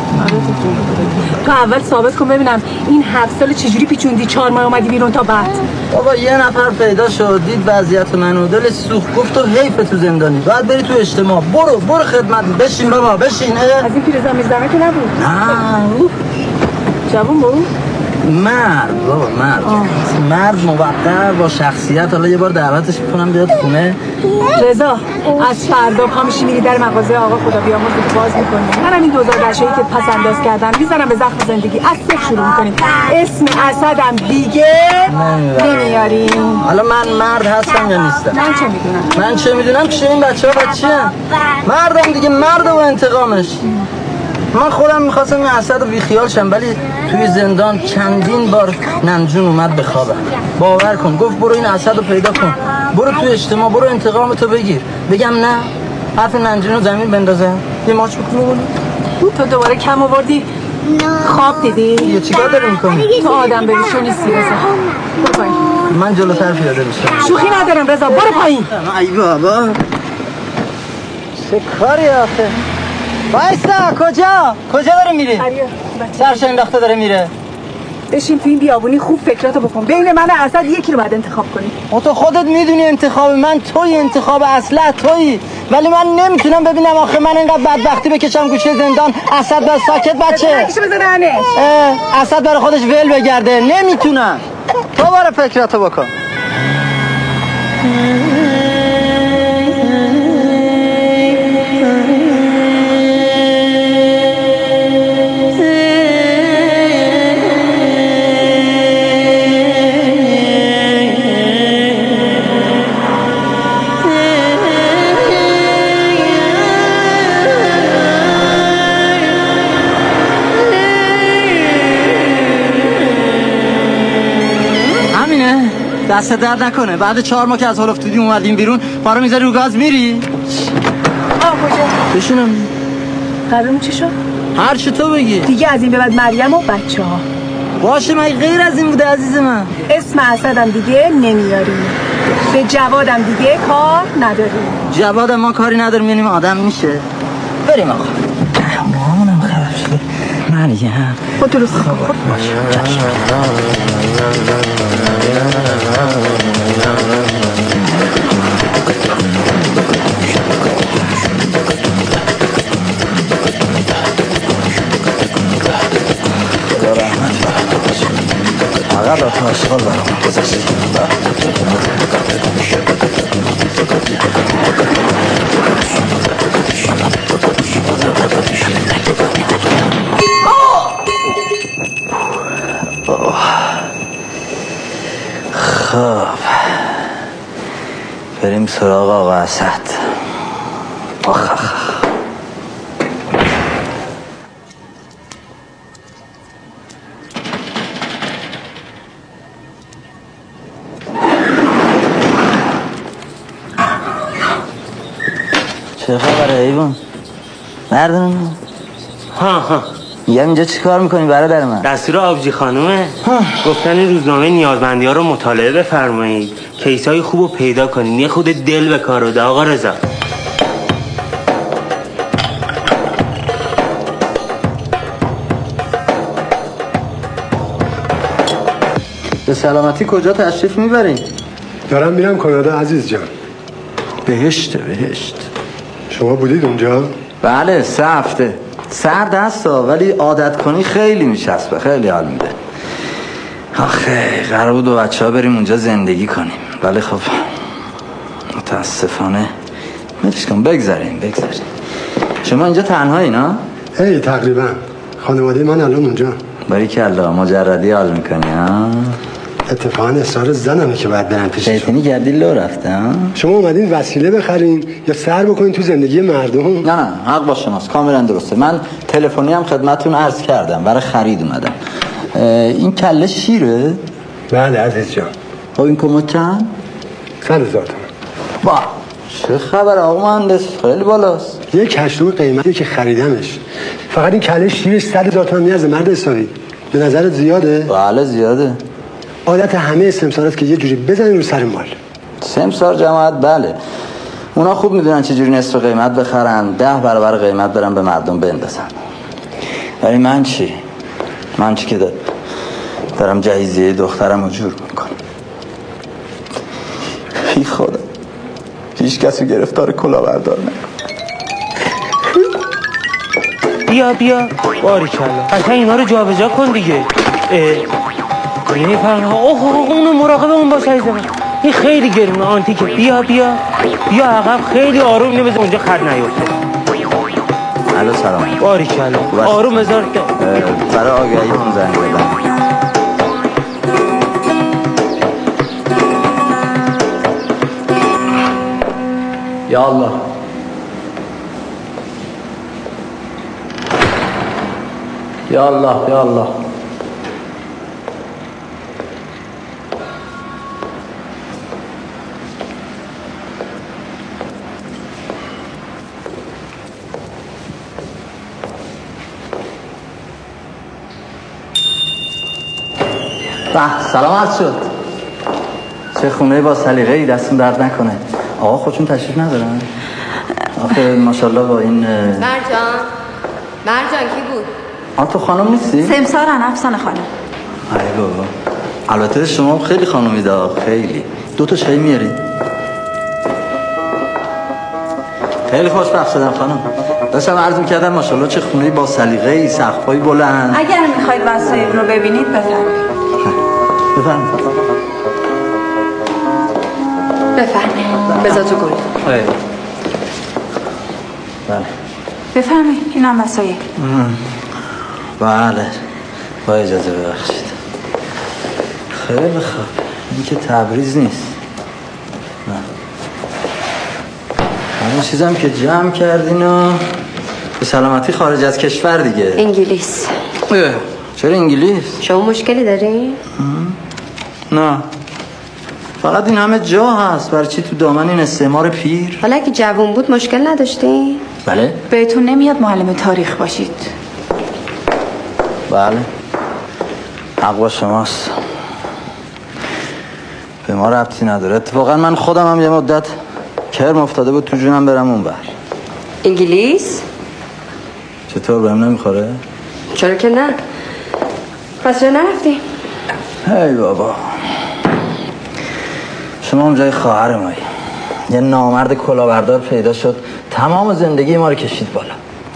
تو اول ثابت کن ببینم این 7 سال چجوری پیچوندی 4 ماه اومدی بیرون تا بعد. بابا یه نفر پیدا شد دید وضعیت منو دلش سوخت گفت تو حیف تو زندانی باید بری تو اجتماع برو خدمت بشین بابا بشین. از این پیرزن میزدمه که نبود. نه جوون بود؟ مرد بابا مرد موقر با شخصیت. حالا یه بار دعوتش میکنم بیاد خونه. رضا از فردا پا میشی میری در مغازه آقا خدا بیامرز رو باز میکنی. منم این 2000 درشایی که پس انداز کردم میذارم به زخم زندگی از صفر شروع میکنیم. اسم اسدم دیگه نمیاریم. حالا من مرد هستم یا نیستم؟ من چه میدونم چه این بچه‌ها بچه‌ه مردم دیگه. مرد و انتقامش. من خودم میخواستم این اسد رو بیخیال شم ولی توی زندان چندین بار نمجون اومد به خوابم. باور کن گفت برو این اسد رو پیدا کن برو توی اجتماع برو انتقامتو بگیر. بگم نه حرف نمجون رو زمین بندازم یه ماچ بکنم. تو دوباره کم آوردی خواب دیدی؟ یه چیکار داری میکنی؟ تو آدم بریشو نیستی رضا. برو پایین. من جلوتر پیاده میشم. شوخی ندارم رضا برو پایین. ای بابا چه کاری آخه. بایستا کجا داره میری؟ سرش انداخته داره میره. بشین تو این بیابونی خوب فکراتو بکن. بین من و اسد یکی رو باید انتخاب کنی. تو خودت میدونی انتخاب من توی انتخاب اصلا تویی ولی من نمیتونم ببینم آخه من اینقدر بدبختی بکشم گوشه زندان. اسد بس ساکت بچه اسد برای خودش ول بگرده. نمیتونم. تو برای فکراتو بکن. دست درد نکنه. بعد 4 ماه که از هول افتادیم اومدیم بیرون پارو میذاری رو گاز میری؟ کجا؟ بشینم. قرارمون چی شد؟ هر چی تو بگی. دیگه از این به بعد مریم و بچه‌ها. باشه مگه غیر از این بوده عزیز من؟ اسم اسدم دیگه نمیاریم. به جوادم دیگه کار نداریم. جواد ما کاری نداریم یعنی آدم میشه. بریم آقا. مامانم خراب شده. مریم. خود درست کن. باشه. فقط آشغال برام گذاشتی. خب بریم سراغ آقا اسد. چه خبره ایوان؟ مردم ها میگم اینجا چی کار میکنی برادر من؟ دستور آبجی خانومه. گفتن این روزنامه نیازمندی ها رو مطالعه بفرمایید کیس های خوب رو پیدا کنین. یه خود دل به کار بده آقا رضا. به سلامتی کجا تشریف میبرین؟ دارم میرم کانادا عزیز جان. بهشت. شما بودید اونجا؟ بله 3 هفته. سرد هستا ولی عادت کنی خیلی میچسبه. خیلی حال میده. آخه قرار بود بچه ها بریم اونجا زندگی کنیم ولی خب متاسفانه ملش کن. بگذاریم. شما اینجا تنهایی نه؟ تقریبا خانواده من الان اونجا. باریکلا مجردی حال میکنی ها؟ اتفاقا اصرار زنمه که باید برم پیشش. شیطانی کردی لو رفته ها؟ شما اومدین وسیله بخرین یا سر بکنین تو زندگی مردم؟ نه حق با شماست کاملا درسته. من تلفنی هم خدمتتون عرض کردم برای خرید اومدم. این کله شیره؟ بله عزیز جان. خب این کمد چند؟ 100,000 تومان. چه خبر آقا مهندس؟ خیلی بالاست. 1/8 قیمتی که خریدمش. فقط این کله شیرش 100,000 تومان میارزه مرد حسابی. به نظرت زیاده؟ بله زیاده. عادت همه سمسارات که یه جوری بزنین رو سر مال. سمسار جماعت بله. اونا خوب میدونن چجوری نصف قیمت بخرن، 10 برابر قیمت برن به مردم بندازن. ولی من چی که دارم جهیزیه دخترم رو جور میکنم. ای خدا هیچ کسی گرفتار کلاهبردار نکن. بیا باریکلا قشنگ اینا رو جابجا کن دیگه. یعنی فرما اونو مراقب اون باش عزیزم. این خیلی گرونه آنتیکه. بیا عقب خیلی آروم اینو بذار اونجا خط نیفته. الو سلام. باریکلا آروم بذار برای آگهیتون زنگ بدم. یا الله یا الله یا الله. سلام عرض شد. چه خونه با سلیقه‌ای، دستون درد نکنه. آقا خودشون تشریف ندارن؟ آخه ماشاءالله با این مرجان کی بود؟ تو خانم نیستی؟ سمسارن افسانه خانم. ای بابا البته شما خیلی خانومیده، خیلی. 2 تا چای میارید؟ خیلی خوشبخت شدم خانم. داشتم عرض میکردم ماشاءالله چه خونه‌ای با سلیقه‌ای، سقف‌های بلند. اگر میخواید وسایل رو ببینید بفرمایید. بفرمایید. بذار تو گل. بله. بفرمایید اینم وسایل. بله با اجازه ببخشید. خیلی خوب. این که تبریز نیست. نه. همه چیزم که جمع کردین و به سلامتی خارج از کشور دیگه. انگلیس. چرا انگلیس؟ شما مشکلی داری؟ نه فقط این همه جا هست. برای چی تو دامن این استعمار پیر؟ حالا که جوون بود مشکل نداشتی؟ بله. بهتون نمیاد معلم تاریخ باشید؟ بله حق با شماست. به ما ربطی نداره. اتفاقا من خودم هم یه مدت کرم افتاده بود تو جونم برم اون بر. انگلیس؟ چطور بهم نمیخوره؟ چرا که نه. پس چرا نرفتی؟ ای بابا شما اونجای خواهر مایی. یه نامرد کلاهبردار پیدا شد تمام زندگی ما رو کشید بالا.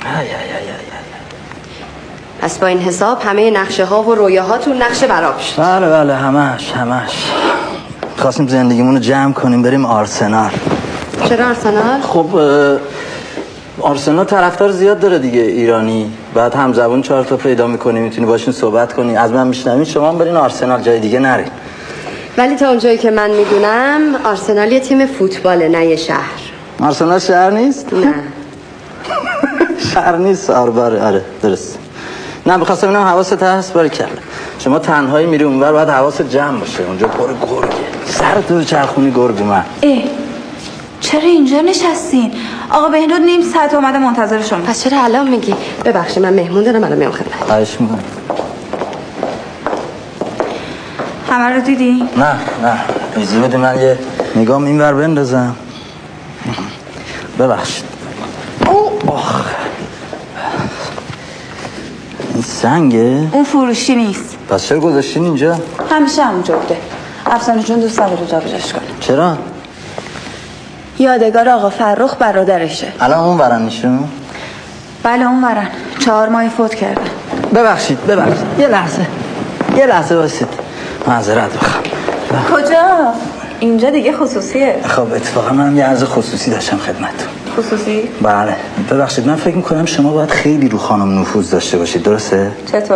پس با این حساب همه نقشه ها و رویاها تو نقشه براب شد. بله همش خواستیم زندگیمون رو جمع کنیم بریم آرسنال. چرا آرسنال؟ خب آرسنال طرفدار زیاد داره دیگه ایرانی. بعد همزبون 4 تا پیدا میکنی میتونی باشون صحبت کنی. از من میشنوین شما هم برین آرسنال، جای دیگه نرین. ولی تا اونجایی که من میدونم آرسنال یه تیم فوتباله نه یه شهر. آرسنال شهر نیست؟ نه شهر نیست. آره درست. نه بخواستم اینم حواست هست باریکلا. شما تنهایی میری اونور باید حواست جمع باشه. اونجا پر گرگه. سرتون چرخونی گرگ من. چرا اینجا نشستین؟ آقا بهنود نیم ساعت اومده منتظر شما. پس چرا الان میگی؟ ببخشید من مهمون دارم الان میام خدمت. خواهش میکنم. همه رو دیدی؟ نه اجازه بده من یه نگام اینور بندازم. ببخشید. این سنگه؟ اون فروشی نیست. پس چرا گذاشتین اینجا؟ همیشه همونجا بوده. افسانه جون دوست نداره جابجاش کنه. چرا؟ یادگار آقا فرخ برادرشه. الان اون ورن ایشون؟ بله اون ورن. 4 ماه فوت کرده. ببخشید یه لحظه واسید معذرت بخوام. کجا؟ اینجا دیگه خصوصیه. خب اتفاقا منم یه عرض خصوصی داشتم خدمتتون. خصوصی؟ بله ببخشید من فکر میکنم شما باید خیلی رو خانم نفوذ داشته باشید درسته؟ چطور؟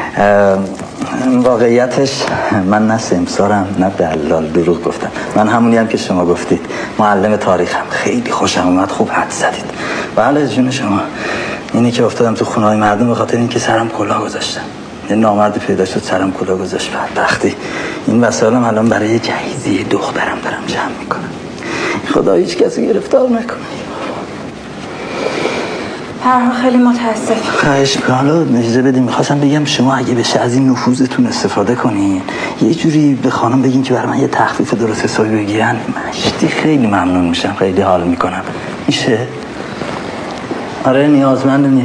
واقعیتش من نه سمسارم نه دلال. دروغ گفتم. من همونیم که شما گفتید. معلم تاریخم. خیلی خوشم اومد. خوب حد زدید. بله جون شما. اینی که افتادم تو خونه‌های مردم به خاطر اینکه سرم کلاه گذاشتم. یه نامرد پیدا شد سرم کلاه گذاشت. بدبختی این وسایلم الان برای جهیزیه دخترم دارم جمع میکنم. خدا هیچ کسی گرفتار نکنه. فرها خیلی متاسف. خواهش میکنم حالا اجازه بدیم. میخواستم بگم شما اگه بشه از این نفوذتون استفاده کنین، یه جوری به خانم بگین که برای من یه تخفیف درست حسابی بگیرن. مشتی خیلی ممنون میشم، خیلی حال میکنم. میشه؟ آره نیازمندیم.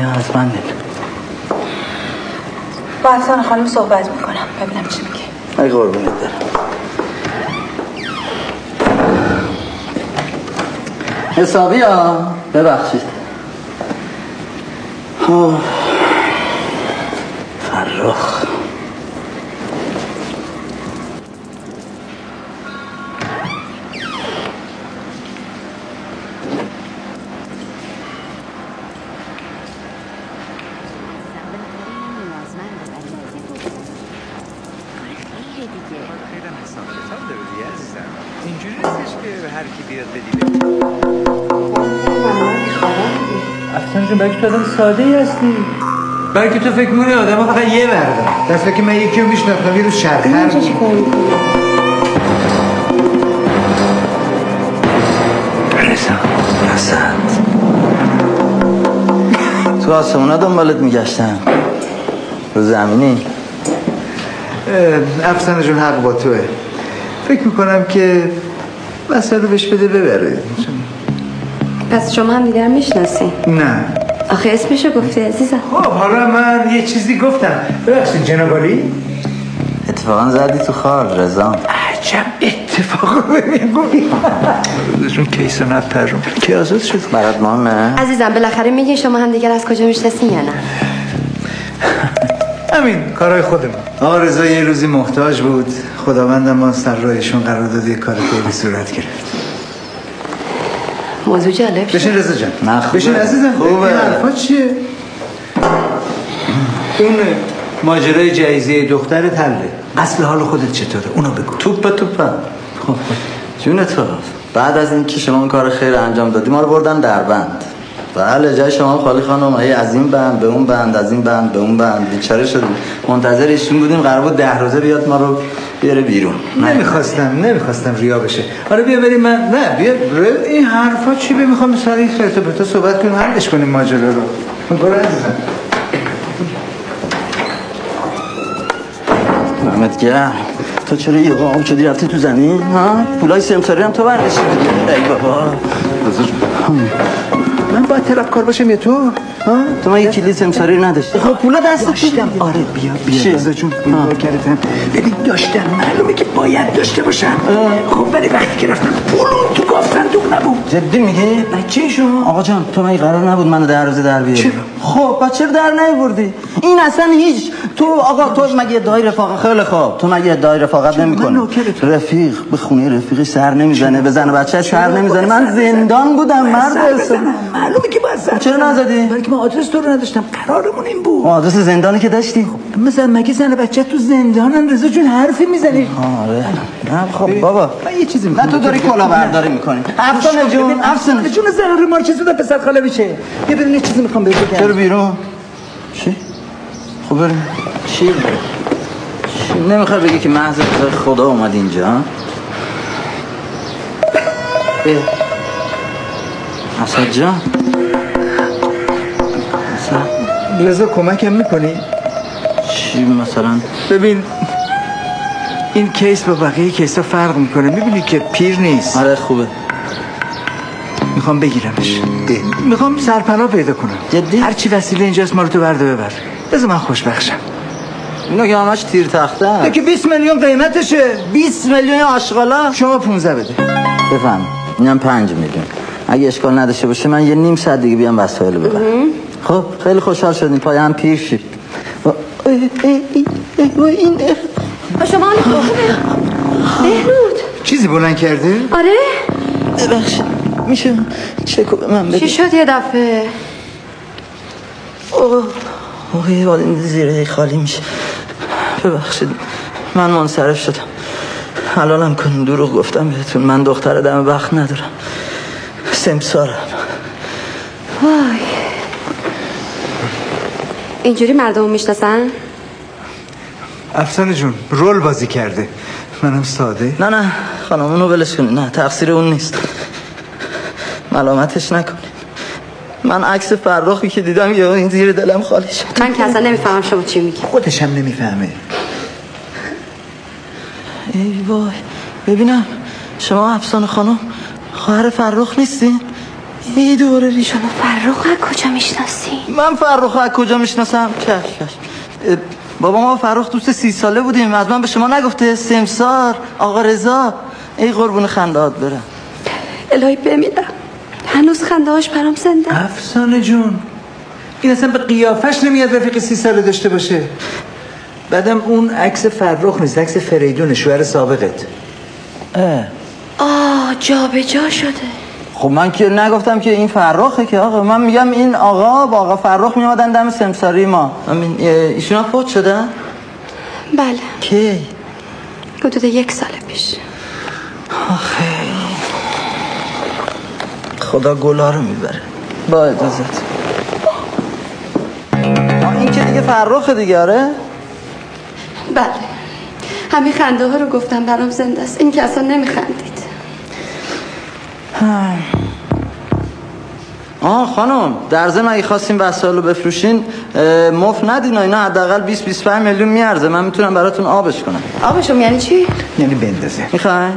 با افسانه خانم صحبت میکنم ببینم چی میگه. ای قربونت برم. حسابی ها ببخشید. فرخ اینجوری نیستش که هر کی بیاد بدی. افسانه جون بلکه تو آدم ساده ای هستی. بلکه تو فکر می‌کنی آدم فقط یه مردم. دست که من یکی رو میشناختم یه روز شرخر بود. رضا حسن تو آسمونا دنبالت میگشتم. رو زمینی افسانه جون حق با توه. فکر میکنم که مسئله رو بهش بده ببره. پس شما هم دیگر میشناسین؟ نه آخه اسمشو گفتی عزیزم. خب حالا من یه چیزی گفتم. ببخشید جناب عالی. اتفاقا زدی تو خال رضا. عجب اتفاقا میگویی. روزشون کیس رو نپرون که آزاد شد. برات مهمه؟ عزیزم بالاخره میگین شما هم دیگر از کجا میشناسین یا نه؟ همین کارهای خودمون. آقا رضا یه روزی محتاج بود، خداوندم ما سر راهشون قرار داد یه کار خیلی صورت گرفت. موضوع جالب شد. بشین رضا جان. نه خوبه. بشین عزیزم. خوبه. این حرفا چیه؟ اون ماجرای جایزه دخترت حله. اصل حال خودت چطوره؟ اونو بگو. توپه خب جون تو بعد از اینکه شما اون کار خیر انجام دادی ما رو بردن در بند. بله جای شما خالی خانم. از این بند به اون بند، از این بند به اون بند. بیچاره شدیم منتظر ایشون بودیم، قرار بود 10 روزه بیاد ما رو بیاره بیرون. نمیخواستم ریا بشه. آره بیا بریم. من نه بیا این حرفا چی میخوام سر این خرت و پرتا صحبت کنیم حلش کنیم ماجرا رو. برو عزیزم. محمد گرم تو چرا یه قام شدی رفتی تو زمین؟ ها؟ پولای سمساری هم تو برداشتی دیگه. ای بابا من باید طلبکار باشم یا تو؟ تو من یه کلید سمساری نداشتی. خب پولا دست داشتم. آره بیا رضا جون این کردم. ببین داشتم معلومه که باید داشته باشم. خب ولی وقتی که رفتم پول تو گاف صندوق نبود. جدی میگی؟ بچه شما آقا جان تو من قرار نبود منو 10 روزه در بیاری. خب پس چرا در نیاوردی؟ این اصلا هیچ تو آقا تو مگه ادعای رفاقت خیلی خوب. تو مگه ادعای رفاقت نمی‌کنی؟ رفیق به خونه رفیقی سر نمیزنه، به زن و بچه سر نمیزنه. من زندان بودم مرد حساب. معلومه که باید زن. چرا نزدی؟ برای که من آدرس تو رو نداشتم. قرارمون این بود. آدرس زندانی که داشتی؟ مثلا مگه زن و بچه تو زندانن رضا جون حرفی میزنی؟ آره. نه خب بابا من یه چیزی میگم. نه تو داری کلاهبرداری می‌کنی. افسانه جون زن رو مارکز بده پسر خاله میشه. بیا بریم یه چیزی میخوام بهت بگم. چرا بیرون؟ چی؟ خب بریم. چی نمیخوای بگی که محض خدا اومد اینجا؟ اسد جان رضا کمکم میکنی؟ چی مثلا؟ ببین این کیس با بقیه کیسا فرق میکنه. میبینی که پیر نیست. آره خوبه. میخوام بگیرمش. میخوام سرپناه پیدا کنم. جدی؟ هرچی وسیله اینجاست ما رو تو برده ببر. بذار من خوشبخشم. اینا که همش تیر تخته هست. که 20 میلیون قیمتشه. 20 میلیون آشغالا. شما 15 بده. بفهم اینم 5 میلیون. اگه اشکال نداشته باشه من یه نیم ساعت دیگه بیام وسایل ببرم. خب خیلی خوشحال شدیم پای هم پیر شید. این شما خوبه بهنود چیزی بلند کرده؟ آره ببخشید میشه چکو به من بده؟ چی شد یه دفعه؟ یه بار این زیره خالی میشه. ببخشید من منصرف شدم. حلالم کن دروغ گفتم بهتون. من دختر دم وقت ندارم. سمسارم. وای اینجوری مردم میشناسن؟ افسانه جون رول بازی کرده. منم ساده. نه خانم اونو ولش کنی. نه تقصیر اون نیست. ملامتش نکنی. من عکس فرخی که دیدم یا این زیر دلم خالی شد. من که اصلا نمیفهمم شما چی میگی. خودش هم نمیفهمه. ای وای ببینم شما افسانه خانم خواهر فرخ نیستی؟ ای دوره ری شما فرخ از کجا میشناسی؟ من فرخ از کجا میشناسم؟ چش بابا ما فرخ دوست 30 ساله بودیم. از من به شما نگفته؟ سمسار آقا رضا. ای قربون خندهات برم. الهی بمیرم هنوز خندهاش برام زنده. افسانه جون این اصلا به قیافش نمیاد رفیق 30 ساله داشته باشه. بعدم اون عکس فرخ نیست، عکس فریدون شوهر سابقت. جا به جا شده. خب من که نگفتم که این فرخه که آقا. من میگم این آقا با آقا فرخ میامدن دم سمساری ما. ایشون فوت شدن؟ بله. کی؟ حدود 1 سال پیش. آخه خدا گلا رو میبره. با اجازت. این که دیگه فرخه دیگه. آره بله همین خنده ها رو گفتم برام زنده است. این که اصلا نمیخندید. خانم در ضمن اگه خواستین وسایل رو بفروشین مفت ندین. اینا حداقل 20-25 میلیون میارزه. من میتونم براتون آبش کنم. آبشم یعنی چی؟ یعنی بندازه. میخواین؟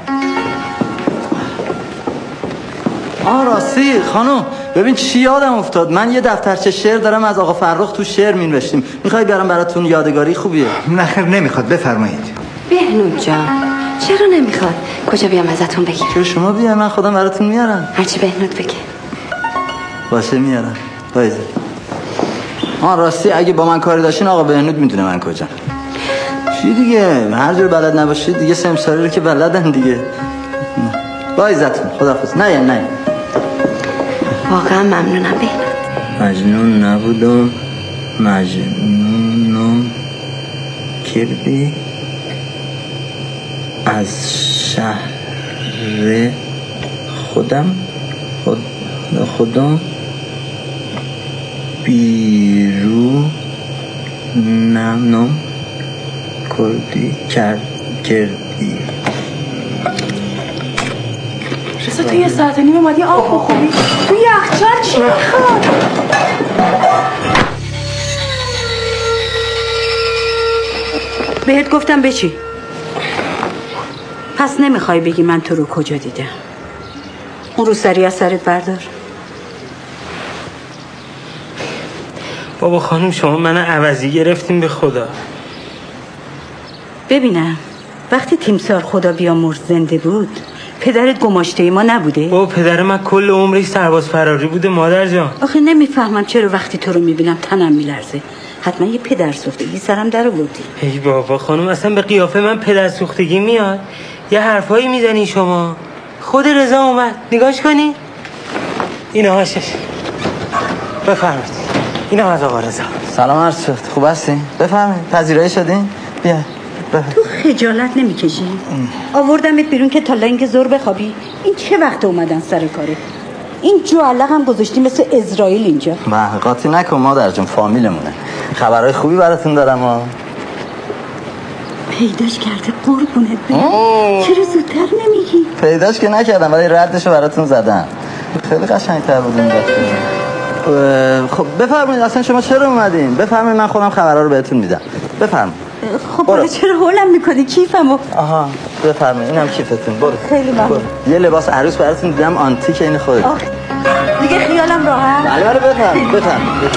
راستی خانم ببین چی یادم افتاد. من یه دفترچه شعر دارم از آقا فرخ تو شعر مینوشتیم. میخوای بیارم براتون؟ یادگاری خوبیه. نخیر نمیخواد. بفرمایید. بهنود جان چرا نمیخواد؟ کجا بیام ازتون بگیرم؟ چرا شما بیا من خودم براتون میارم. هرچی بهنود بگه. باشه میارم. بایزه. راستی اگه با من کاری داشتین آقا بهنود میدونه من کجا. چی دیگه هر جور بلد نباشید دیگه سمساری رو که بلدن دیگه. بایزتون خداحافظ. نه واقعا ممنونم بهنود. مجنون نبودم مجنونم کردی از شهر خودم بیرون نم کردی. رضا تو 1 ساعت و نیم اومدی آب بخوری؟ تو یخچال چی میخواد؟ بهت گفتم بچی. پس نمیخوای بگی من تو رو کجا دیدم. اون رو سری از سرت بردار. بابا خانم شما من عوضی گرفتیم به خدا. ببینم وقتی تیمسار خدا بیامرز زنده بود پدرت گماشته ما نبوده؟ بابا پدر من کل عمرش سرباز فراری بوده مادر جان. آخه نمیفهمم چرا وقتی تو رو میبینم تنم میلرزه. حتما یه پدر سوختگی سرم در آوردی. ای بابا خانم اصلا به قیافه من پدر سوختگی میاد؟ یه حرفایی میزنی شما. خود رضا اومد نگاش کنی. اینا هاشش بفرمایید. اینا از آقا رضا. سلام عرض شد. خوب هستین؟ بفرمایید. پذیرایی شدین؟ بیا. تو خجالت نمیکشی؟ آوردمت بیرون که تا لنگ زور بخوابی. این چه وقت اومدن سر کاره؟ این جوالق هم گذاشتی مثل اسرائیل اینجا. قاطی نکن مادر جون فامیلمونه. خبرهای خوبی براتون دارم. پیداش کرده قربونت برم. چرا زودتر نمیگی؟ پیداش که نکردم ولی ردشو براتون زدم. خیلی قشنگ‌تر بود این دفعه. خب بفرمایید اصلا شما چرا اومدین؟ بفرمایید من خودم خبرها رو بهتون میدم. بفرمایید. خب برای چرا هولم میکنی کیفمو؟ بفرمایید اینم کیفتون. برو. خیلی ممنون. یه لباس عروس براتون دیدم آنتیک این خودت. دیگه خیالم راحت. بله بفرمایید.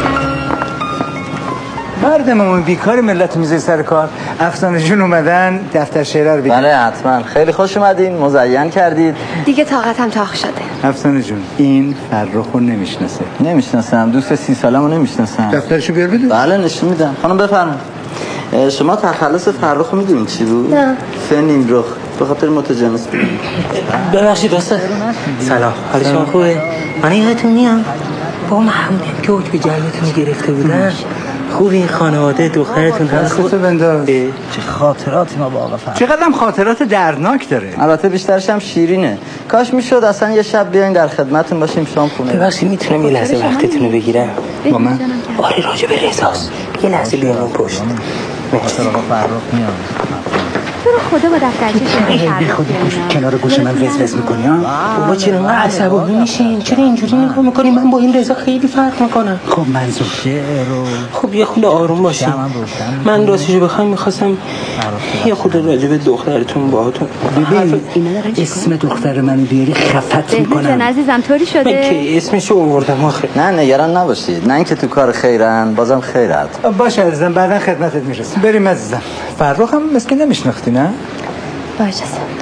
مردممون بیکار ملت میزه سر کار. افسانه جون اومدن دفتر شعر رو بگید. بله حتما. خیلی خوش اومدین. مزین کردید. دیگه طاقتم تاق شده. افسانه جون این فرخو نمیشناسه. نمیشناسم. دوست 30 سالمو نمیشناسم. دفترشو بیار بده. بله نشون میدم. خانم بفرمایید. شما تخلص فرخو میدونید چی بود؟ نه. فنیم رخ. به خاطر متجانس بود. ببخشید استاد. سلام. حال شما خوبه؟ من یادتون میام با محمودی که حکم جلبتون گرفته بودن. خوبی این خانواده دخترتون هست؟ خودتو بنداز. چه خاطراتی ما با آقا فرخ. چقدرم خاطرات دردناک داره. البته بیشترش هم شیرینه. کاش میشد اصلا یه شب بیاین در خدمتتون باشیم شام خونه. ببخشید میتونم یه لحظه وقتتون رو بگیرم؟ با من؟ آره راجع به رضاست. یه لحظه بیام اون پشت. خاطر آقا فرخ میاد. تو رو خدا با دفترچه شده کنار گوش من وز میکنی ها؟ بابا چرا انقدر عصبانی میشین؟ چرا اینجوری نگاه میکنی؟ من با این رضا خیلی فرق میکنم. خب منظور شعرو خب یه خود آروم باشین. من راستشو بخوام میخواستم یه خود راجع به دخترتون باهاتون. ببین اسم دختر منو بیاری خفت میکنم. جان عزیزم طوری شده؟ من که اسمشو آوردم آخه. نه نگران نباشید، نه اینکه تو کار خیرن، بازم خیرت. باشه عزیزم، بعدا خدمتت میرسم. بریم عزیزم. فرخ هم مسکن نمیشناختی نه؟ باشه.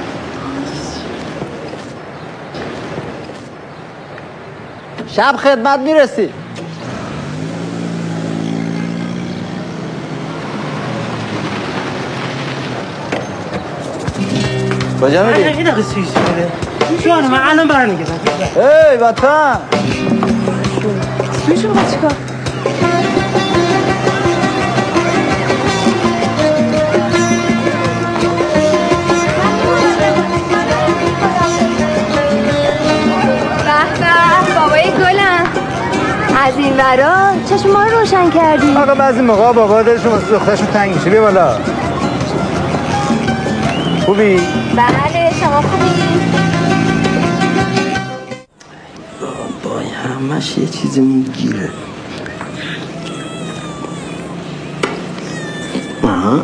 شب خدمت میرسی. کجا میری؟ یه دقیقه سویس بده جان، من الان برمیگردم. ای وطن سویشو بخواه چیکار؟ بابای گلم از این ورا چشم ما رو روشن کردی. آقا بعضی موقع بابا دلشون واسه دخترشون تنگ میشه. بیا بالا. خوبی؟ بله شما خوبی؟ بابای همش یه چیزی میگیره. آها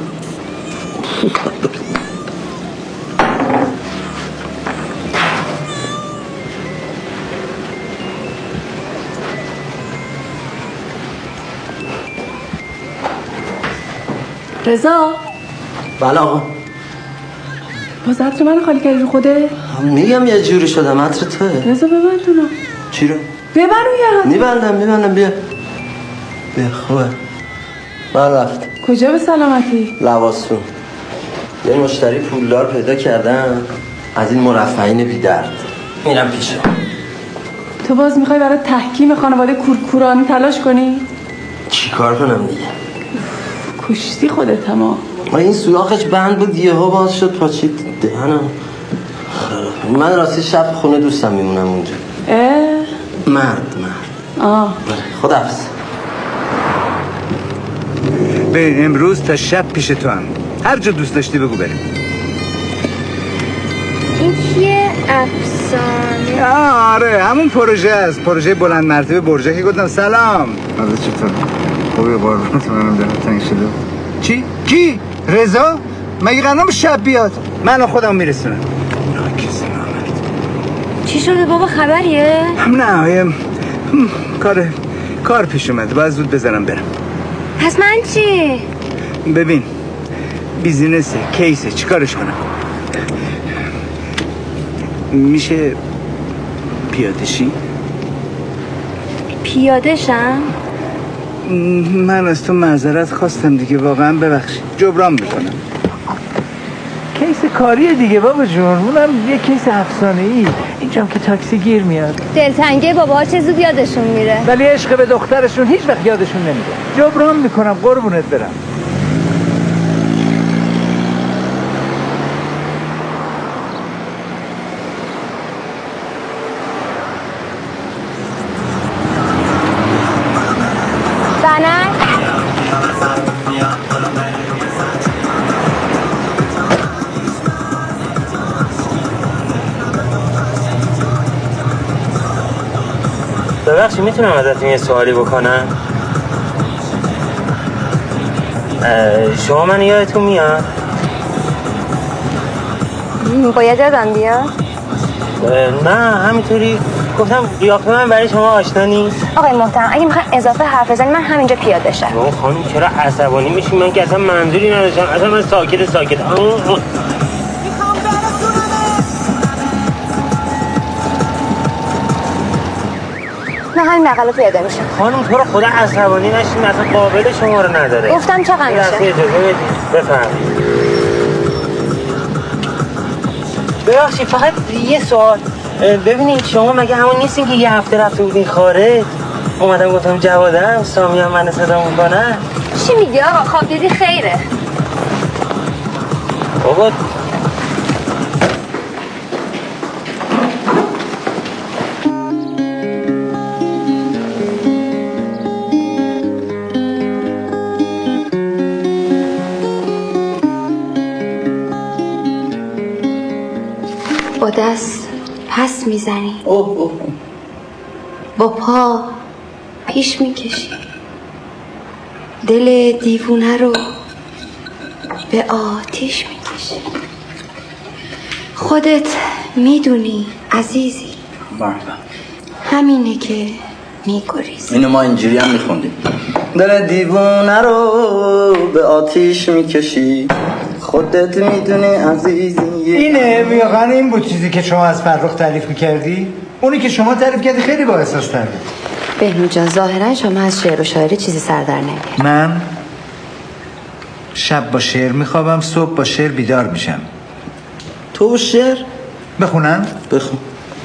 رضا بله آقا. باز عطر من خالی کردی رو خوده؟ میگم یه جوری شدم عطر توه. رضا ببند اونو. چی رو؟ ببند اون یه میبندم بیا خوبه. من رفت کجا به سلامتی؟ لواسون. یه مشتری پولدار پیدا کردم از این مرفعین بی درد. میرم پیشم. تو باز میخوای برای تحکیم خانواده کورکورانی تلاش کنی؟ چی کار کنم دیگه؟ کشتی خودت اما این سوراخش بند بود یهو باز شد پاچید دهنم. من راستی شب خونه دوستم میمونم اونجا. مرد خداحافظ. به امروز تا شب پیش تو هم. هر جا دوست داشتی بگو بریم. این چیه؟ افسانه؟ آره همون پروژه است. پروژه بلند مرتبه برجا که گفتم سلام. حالا چطور؟ خوبی قربونت منم دلم تنگ شده. چی؟ کی؟ رضا؟ مگه قرارم شب بیاد؟ من خودم میرسونم. چی شده بابا خبریه؟ نه کار پیش اومد. باید زود بزنم برم. پس من چی؟ ببین بیزینسه کیسه چیکارش کنم؟ میشه پیاده شی؟ پیاده شم؟ من از تو معذرت خواستم دیگه، واقعا ببخشید. جبران میکنم. کیس کاریه دیگه بابا جون. اونم یه کیس افسانه‌ای. اینجام که تاکسی گیر میاد. دلتنگه باباها چه زود یادشون میره. ولی عشق به دخترشون هیچ وقت یادشون نمیره. جبران میکنم قربونت برم. ببخشید میتونم ازتون یه سوالی بکنم؟ شما من یادتون میاد؟ باید یادم بیاد؟ نه همینطوری گفتم قیافه من برای شما آشنا نیست. آقای محترم اگه میخوان اضافه حرف بزنید من همینجا پیاده شم. خانم چرا عصبانی میشی؟ من که اصلا منظوری نداشتم. اصلا من ساکت من همین نقل پیاده میشم. خانم تو رو خدا عصبانی نشین، اصلا قابل شما رو نداره. گفتم چقدر میشه؟ اجازه بدید بفرمایید. ببخشید فقط یه سوال. ببینید شما مگه همون نیستین که یه هفته رفته بودین خارج؟ اومدم گفتم جوادم سامی هم من صدا میکنن. چی میگی آقا؟ خواب دیدی خیره. بابا با دست پس میزنی، با پا پیش میکشی، دل دیوونه رو به آتیش میکشی. خودت میدونی عزیزی، همینه که میگریزی. اینو ما اینجوری هم میخوندیم. دل دیوونه رو به آتیش میکشی، خودت میدونی عزیزی. اینه واقعا این بود چیزی که شما از فرخ تعریف میکردی؟ اونی که شما تعریف کردی خیلی با احساس تر بود. بهنود جان ظاهرا شما از شعر و شاعری چیزی سر در نمیاری. من شب با شعر میخوابم، صبح با شعر بیدار میشم. تو شعر بخونم؟ بخون.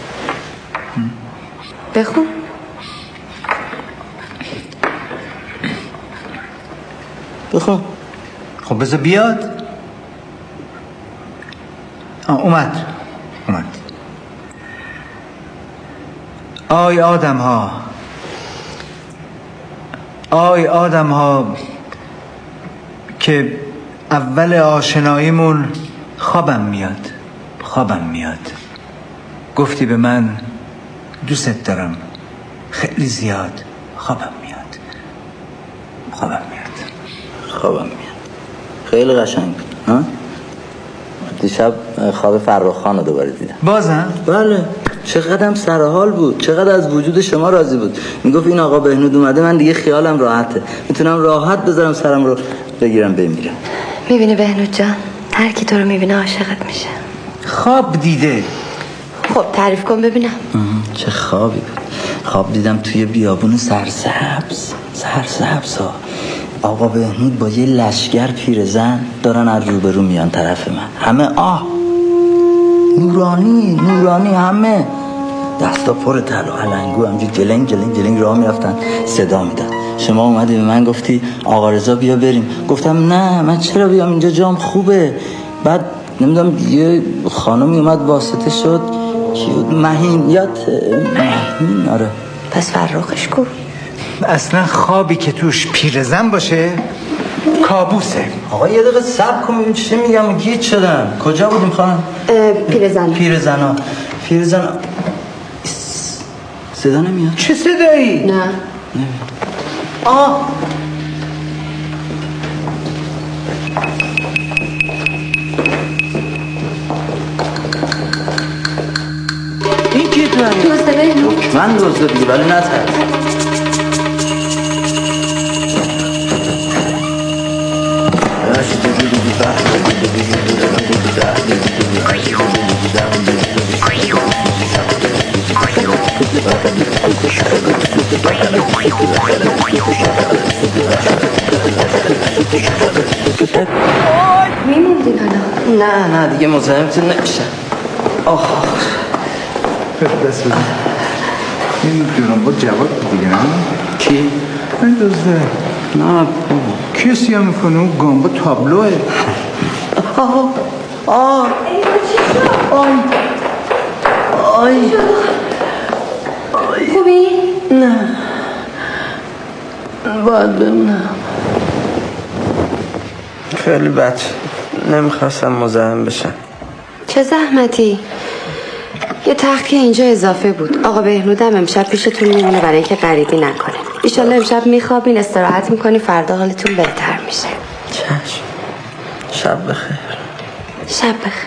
بخون. بخون. خب بذار بیاد. اومد. آی آدم ها که اول آشناییمون خوابم میاد. گفتی به من دوست دارم خیلی زیاد. خوابم میاد. خیلی قشنگ بود. ها؟ دیشب خواب فرخ خان رو دوباره دیدم. بازم؟ بله. چقدرم سرحال بود، چقدر از وجود شما راضی بود. میگفت این آقا بهنود اومده من دیگه خیالم راحته، میتونم راحت بذارم سرم رو بگیرم بمیرم. میبینی بهنود جان، هر کی تو رو میبینه عاشقت میشه. خواب دیده. خب تعریف کن ببینم. چه خوابی بود. خواب دیدم توی بیابون سرسبز ها آقا بهنود با یه لشگر پیرزن دارن از روبرو میان طرف من. همه نورانی همه دستا پر طلا علنگو همجور جلنگ راه میرفتن، صدا میدن. شما اومدی به من گفتی آقا رضا بیا بریم. گفتم نه من چرا بیام، اینجا جام خوبه. بعد نمیدونم یه خانمی اومد واسطه شد، کی بود؟ مهین. آره. پس فرخش کو؟ اصلا خوابی که توش پیرزن باشه کابوسه. آقا یه دقیقه صبر کن ببین چی میگم. گیج شدم. کجا بودیم خانم؟ پیرزن صدا نمیاد. چه صدایی؟ نه این کی تو همین؟ دوسته بهنود. من دوسته دیگه ولی نترس. میموندین حالا؟ نه دیگه مزاحمتون نمیشم. دست بزن. این جناب با جواد بود دیگه نه؟ کی؟ این دوزده. نه کی سیاه میکنه؟ اون گامبا تابلوه. خوبی؟ نه باید بمونم. خیلی بد نمیخواستم مزاحم بشم. چه زحمتی؟ یه تخت که اینجا اضافه بود. آقا بهنودم امشب پیشتون میمونه برای اینکه غریبی نکنه. ایشالله امشب میخوابین، استراحت میکنی، فردا حالتون بهتر میشه. چشم. شب بخیر. شب بخیر.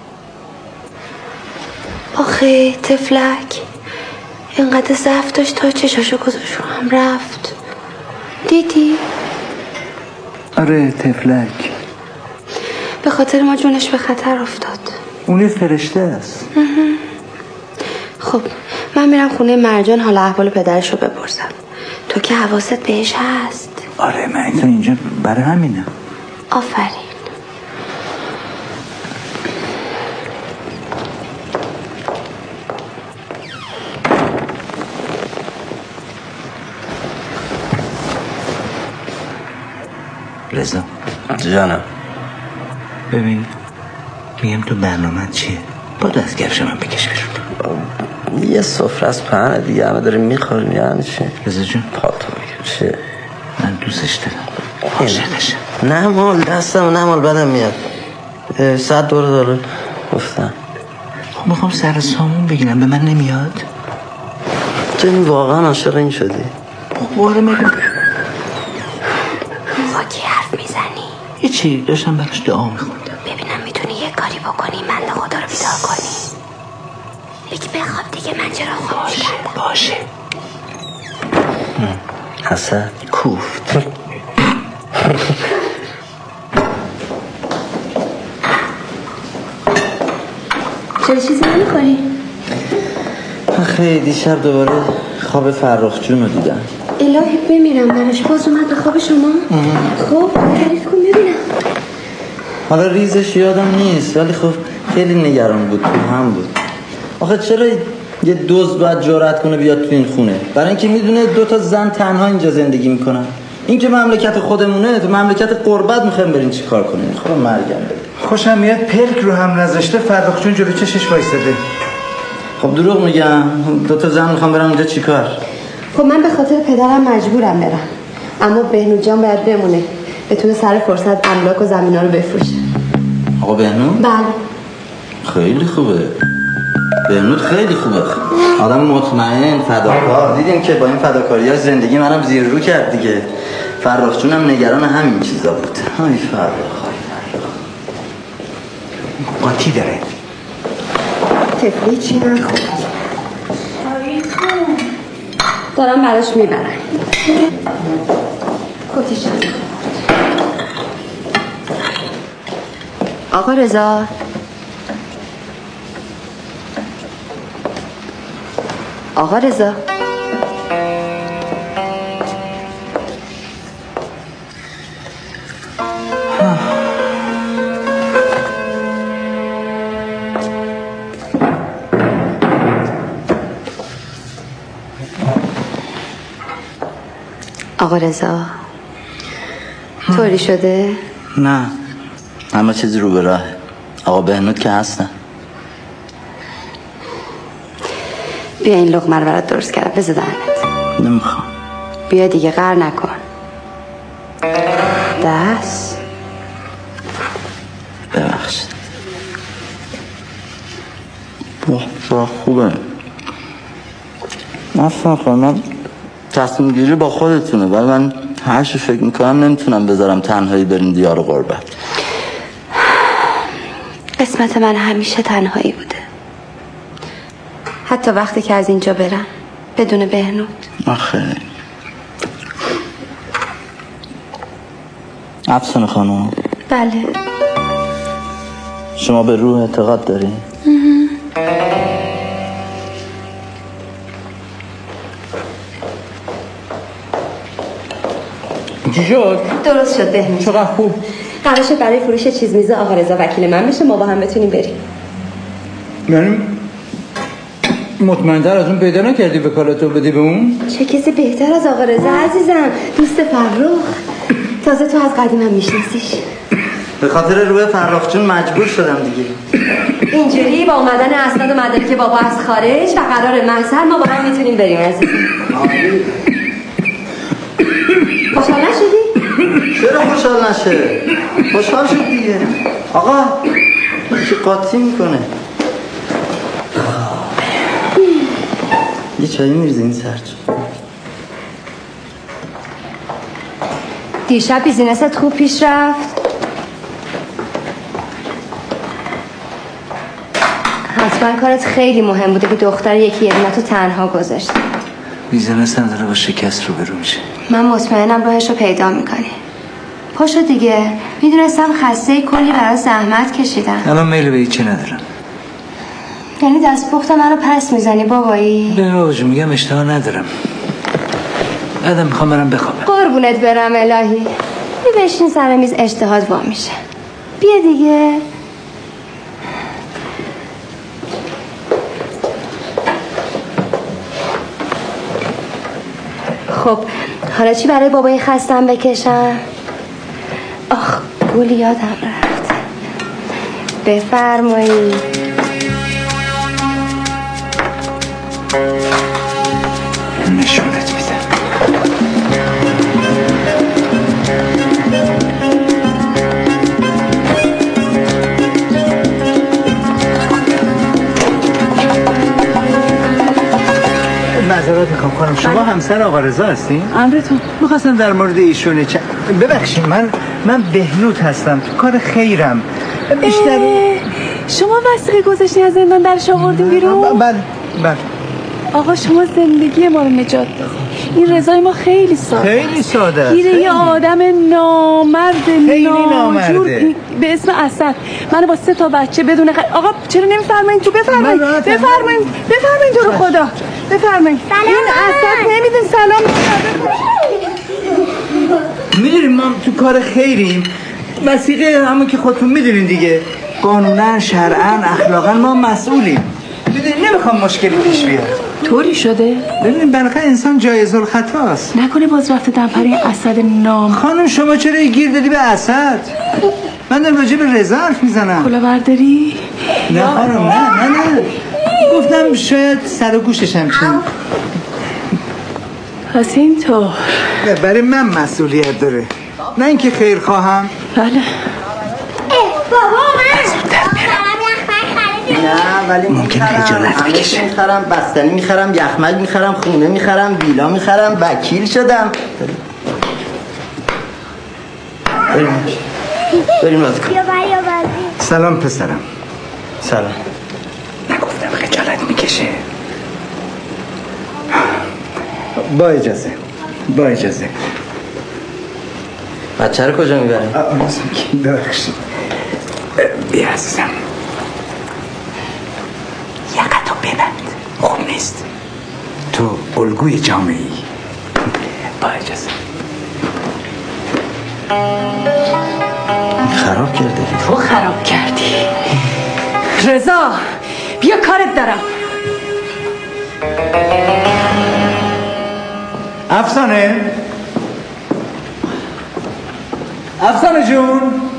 آخه تفلک اینقدر ضعف داشت تا چشاشو گذاشت رو هم رفت. دیدی؟ آره تفلک به خاطر ما جونش به خطر افتاد. اون فرشته است. خب من میرم خونه مرجان حالا احوال پدرش رو بپرسم. تو که حواست بهش هست. آره من تو اینجا برای همینم. آفرین. رضا جانم. ببین میگم تو برنامه چیه؟ با دستگرش من بکش بیرون. یه سفره از پهنه دیگه همه داریم میخوریم یعنی چی؟ رضا جون پاتو میگم چیه؟ من دوستش دارم. عاشقشم. نه مال دستم نه مال بدم میاد. $100 گفتم. میخوام سر سامون بگیرم، به من نمیاد؟ چه واقعا عاشق این شدی؟ باره میگم با کی حرف میزنی؟ هیچی، داشتم براش دعا میخوندم. ببینم میتونی یه کاری بکنی من خدا رو بیدار کنی. یکی بخواب دیگه، من چرا خاموش کردم؟ باشه حسن کوفت. چرا چیزی نمی‌خوری؟ من خیلی دیشب دوباره خواب فرخ جون رو دیدم. الهی بمیرم براش، باز اومد به خواب شما؟ خب تعریف کن ببینم. حالا ریزش یادم نیست ولی خب خیلی نگران بود، تو هم بود. آخه چرا یه دزد باید جرأت کنه بیاد تو این خونه؟ برای اینکه میدونه 2 زن تنها اینجا زندگی میکنن. این که مملکت خودمونه، تو مملکت قربت میخوایم برین چی کار کنین؟ خب مرگم بده. خوشم میاد پلک رو هم نذاشته، فرخ جون جلوی چشش وایساده. خب دروغ میگم، 2 زن میخوام برم اونجا چی کار؟ خب من به خاطر پدرم مجبورم برم، اما بهنود جان باید بمونه، بتونه سر فرصت املاک و زمینا رو بفروشه. آقا بهنود؟ بله. خیلی خوبه. بهنود خیلی خوبه. آدم مطمئن، فداکار. دیدیم که با این فداکاری‌ها زندگی منم زیر رو کرد دیگه. فرخ جونم نگران همین چیزا بود. های فرخ. قاطی داره. تفلی چی نخورد؟ دارم براش میبرم. کتیشم. آقا رضا. آقا رضا. آقا رضا طوری شده؟ نه همه چیز رو به راهه. آقا بهنود که هستن. بیا این لقمه رو برات درست کردم، بذار دهنت. نمیخوام. بیا دیگه، قهر نکن. دست ببخشید. با خوبه. اصلا من تصمیم گیری با خودتونه، ولی من هر چی فکر میکنم نمیتونم بذارم تنهایی برین دیار غربت. قسمت من همیشه تنهایی بوده، حتی وقتی که از اینجا برم بدون بهنود. آخه افسانه خانم. بله. شما به روح اعتقاد داری؟ چی شد؟ درست شد بهنود. چقدر خوب. قرار شد برای فروش چیز میزه آقا رضا وکیل من بشه، ما با هم بتونیم بریم. یعنی مطمئن‌تر از اون پیدا نکردی وکالتو بدی به اون؟ چه کسی بهتر از آقا رضا عزیزم، دوست فرخ. تازه تو از قدیم هم میشناسیش. به خاطر روح فرخ جون مجبور شدم دیگه. اینجوری با اومدن اسناد و مدارک بابا از خارج و قرار محضر ما با هم میتونیم بریم عزیزم. خوشحال نشدی؟ چرا خوشحال نشه؟ خوشحال شد دیگه. آقا چه قاطی میکنه؟ یه چایی میریزه این سرچ. دیشب بیزینست خوب پیش رفت؟ حتما کارت خیلی مهم بوده که دختر یکی یه تو تنها گذاشتی. بیزنس هم داره با شکست رو برو میشه. من مطمئنم راهش رو پیدا میکنی. پاشو دیگه، میدونستم خسته کلی برای زحمت کشیدم. الان میل به هیچی ندارم. یعنی دست پخت منو پس میزنی بابایی؟ نه بابا جون، میگم اشتها ندارم. بعدم میخوام برم بخوابم. قربونت برم الهی. بیا بشین سر میز، اشتهات وا میشه. بیا دیگه. خب حالا چی برای بابای خستم بکشم؟ آخ گل یادم رفت. بفرمایید. نشونت میدم. معذرت میخوام خانم، شما همسر آقا رضا هستین؟ امرتون. میخواستم در مورد ایشونه ببخشید من بهنود هستم، تو کار خیرم بیشتر. شما وثیقه گذاشتین از زندان درش آوردین بیرون؟ بله. آقا شما زندگی ما رو نجات دادید. این رضای ما خیلی ساده است. گیره یه آدم نامرد ناجور به اسم اسد. من با 3 تا بچه بدون آقا چرا نمیفرمایید تو؟ بفرمایید تو رو خدا بفرمایید. این اسد نمیدون سلام. میدونیم ما تو کار خیریم، وثیقه همون که خودتون میدونین دیگه، قانونا شرعا اخلاقا ما مسئولیم. میدونین نمیخوام مشکلی پیش بیاد. طوری شده؟ ببینیم بالاخره انسان جایز الخطاست. نکنه باز رفته دمپری اسد نام. خانم شما چرا گیر دادی به اسد؟ من دارم راجع به رضا حرف میزنم. کلاهبرداری؟ نه خانم نه گفتم شاید سر و گوشش همچین. پس اینطور برای من مسئولیت داره، نه اینکه خیر خواهم. بله. بابا نه ولی ممکنه خجالت بکشه. میخرم بستنی، میخرم یخمک، میخرم خونه، میخرم ویلا، میخرم وکیل شدم. بریم بازی کنیم. سلام پسرم. سلام. نگفتم خجالت میکشه. با اجازه بچه رو کجا میبریم؟ ببخشید. بیا عزیزم، یقتو ببند، خوب نیست، تو الگوی جامعه‌ای. با اجازه. خراب کرده. تو خراب کردی. رضا بیا کارت دارم. افسانه جون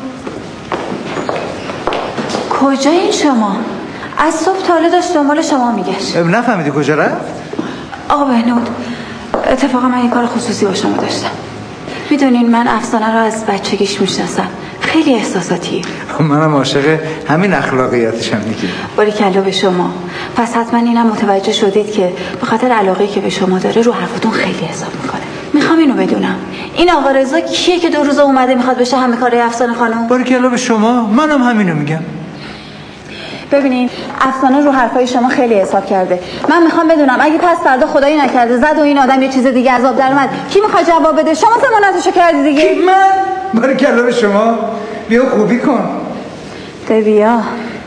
کجا این شما؟ از صبح تا حالا داشت دنبال شما میگشت. نفهمیدی کجا رفت؟ آقا بهنود، اتفاقا من یه کار خصوصی با شما داشتم. میدونین من افسانه رو از بچگیش میشناسم، خیلی احساساتیه. منم عاشق همین اخلاقیاتشم دیگه. باریکلا به شما. پس حتما اینم متوجه شدید که به خاطر علاقه‌ای که به شما داره رو حرفتون خیلی حساب میکنه. میخوام اینو بدونم، این آقا رضا کیه که 2 روز اومده میخواد بشه همه کاره افسانه خانم؟ باریکلا به شما، منم همینو میگم. ببینین افسانه رو حرفای شما خیلی حساب کرده. من میخوام بدونم اگه پس فردا خدایی نکرده زد و این آدم یه چیز دیگه عذاب در اومد، کی میخواد جواب بده؟ شما ضمانتشو کردی دیگه. کی؟ من؟ باریکلا به شما. بیا خوبی کن. بیا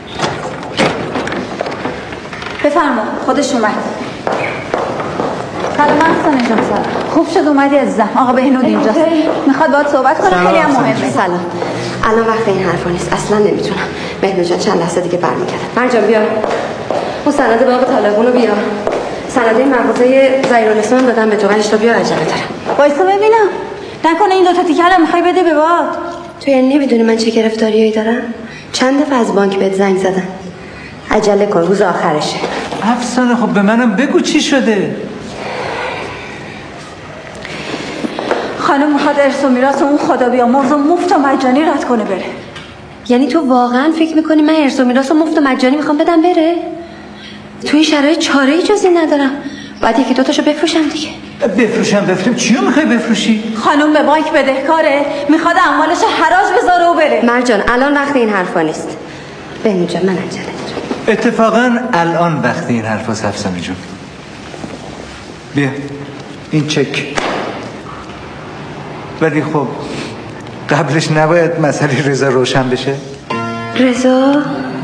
بفرما. خودش اومد. سلام افسانه جان. سلام. خوب شد اومدی عزیزم. آقا بهنود اینجاست، میخواد باهات صحبت کنه. خیلی هم مهمه. سلام. الان وقت این حرفا نیست، اصلا نمیتونم. بهنود جان چند لحظه دیگه برمیگردم. مرجان بیا اون سند باغ طالقون رو بیا. سند این مغازه زهیرالاسلام دادم به تو، تا بیا عجله دارم. وایسا ببینم، نکنه این 2 تا تیکه رو میخوای بده به باد. تو یعنی نمیدونی من چه گرفتاریایی دارم؟ چند دفعه از بانک بهت زنگ زدن. عجله کن، روز آخرشه. افسانه خب به منم بگو چی شده. خانم میخواد ارث و میراث اون خدا بیامرز و مفت و مجانی رد کنه بره. یعنی تو واقعا فکر میکنی من ارث و میراث و مفت و مجانی میخوام بدم بره؟ توی شرایط چاره‌ای جز این ندارم. باید 1-2 تاشو بفروشم دیگه. بفروشم چیو میخوای بفروشی؟ خانم به بانک بدهکاره، میخواد اموالش حراج بذاره و بره. مرجان الان وقت این حرفا نیست. بهنود جان من عجله دارم. اتفاقا الان وقت این حرفاست افسانه جون. بیا این چک. ولی خب قبلش نباید مسئله رضا روشن بشه؟ رضا؟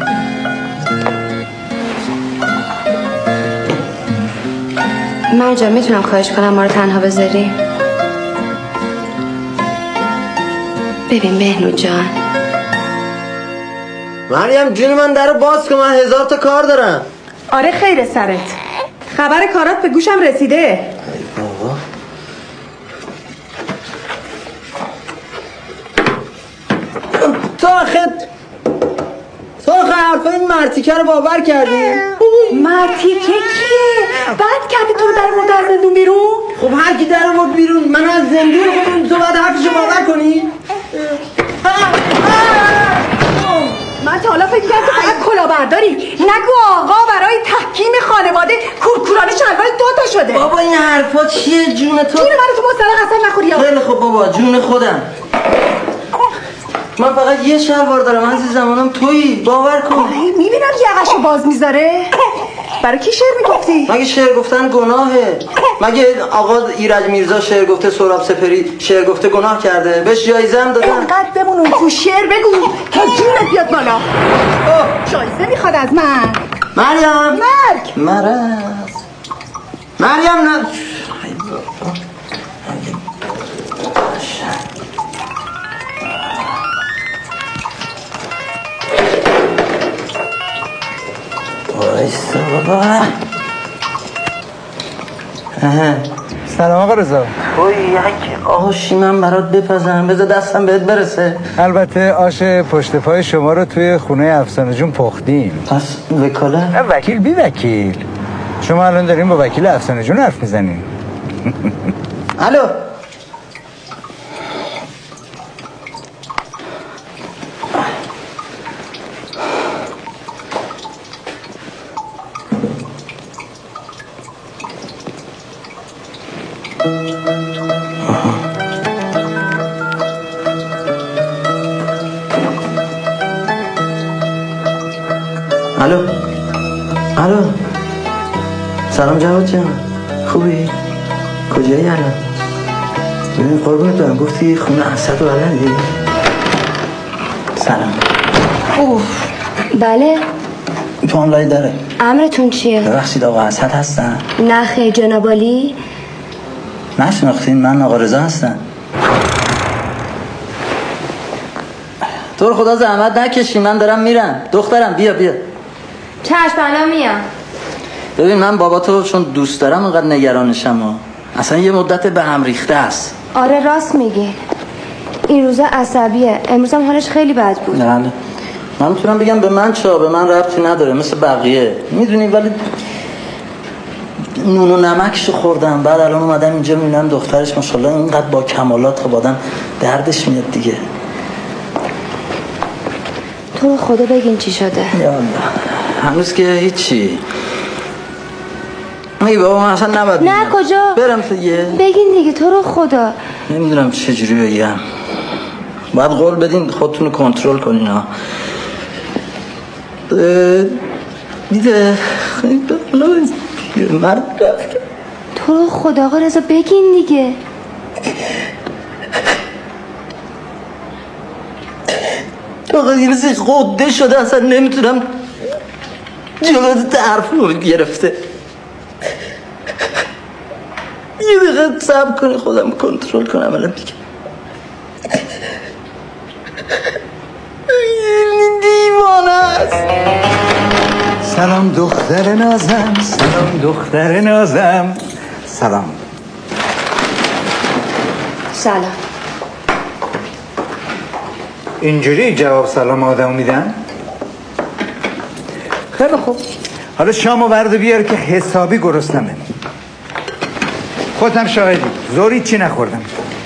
مرجان میتونم خواهش کنم ما رو تنها بذاری؟ ببین بهنود جان، مریم جون من درو باز کن، من 1000 تا کار دارم. آره خیر سرت. خبر کارات به گوشم رسیده. ای بابا. تو آخه حرفای این مرتیکه رو باور کردی؟ مرتیکه کیه؟ بعد کردی تو رو در مورد از زندون بیرون؟ خب هر کی در مورد بیرون من از زندون خودم تو بعد حرفشو باور کنی؟ من تا حالا فکر کردم فقط کلاهبرداری. نگو آقا برای تحت حکیم خانواده کورکورانه شلوار 2 تا شده. بابا این حرفا چیه؟ جون تو جون منو تو مسترق قسم نخوری. خیلی خب بابا جون خودم. من فقط یه شلوار دارم عزیزم، اونم تویی، باور کن. میبینم یقشو باز میذاره. برای کی شعر میگفتی؟ مگه شعر گفتن گناهه؟ مگه آقا ایرج میرزا شعر گفته، سهراب سپهری شعر گفته گناه کرده؟ بهش جایزه هم دادن. اینقدر بمون تو شعر بگو تا جونت بیاد بالا. جایزه میخواد از من. مریم مریم نه وایسا بابا. سلام آقا رضا. اوی یک آشی من برات بپزم، بذار دستم بهت برسه. البته آش پشت پای شما رو توی خونه افسانه جون پختیم. پس وکاله؟ وکیل بی وکیل. شما الان داریم با وکیل افسانه جون حرف میزنیم. الو الو سلام جواد جان، خوبی؟ کجایی الان؟ ببین قربونت برم، گفتی خونه اسد و بلدی؟ سلام. بله تو هم لای داره. امرتون چیه؟ ببخشید آقا اسد هستن؟ نه خیر جناب عالی. نشناختین؟ من آقا رضا هستم. تو رو خدا زحمت نکشی، من دارم میرم. دخترم بیا چشم الان میام. ببین من بابا تو چون دوست دارم اینقدر نگرانشم اصلا یه مدت به هم ریخته است. آره راست میگی، این روزا عصبیه. امروز هم حالش خیلی بد بود. نه من میتونم بگم به من به من ربطی نداره مثل بقیه میدونی، ولی نون و نمکشو خوردم. بعد الان اومدم اینجا میبینم دخترش ماشاءالله اینقدر با کمالات خب آدم دردش میاد دیگه. تو رو خدا بگین چی شده؟ یا الله هنوز که هیچی. میگه بابا من اصلا نباید نه کجا؟ برم دیگه. بگین دیگه تو رو خدا. نمیدونم چجوری بگم. باید قول بدین خودتون رو کنترل کنین ها. میده مرد رفت. تو رو خدا آقا رضا بگین دیگه. آقا یه مثل خوده شده اصلا نمیتونم جلوت حرف رو گرفته. یه دقیقه صبر کنی خودم کنترل کنم الان دیگه. دیوانه است. سلام دختر نازم، سلام دختر نازم. سلام. اینجوری جواب سلام آدم میدن؟ خیلی خوب، حالا شامو ورد بیار که حسابی گرسنمه. خودم شاهدی زوری چی نخوردم.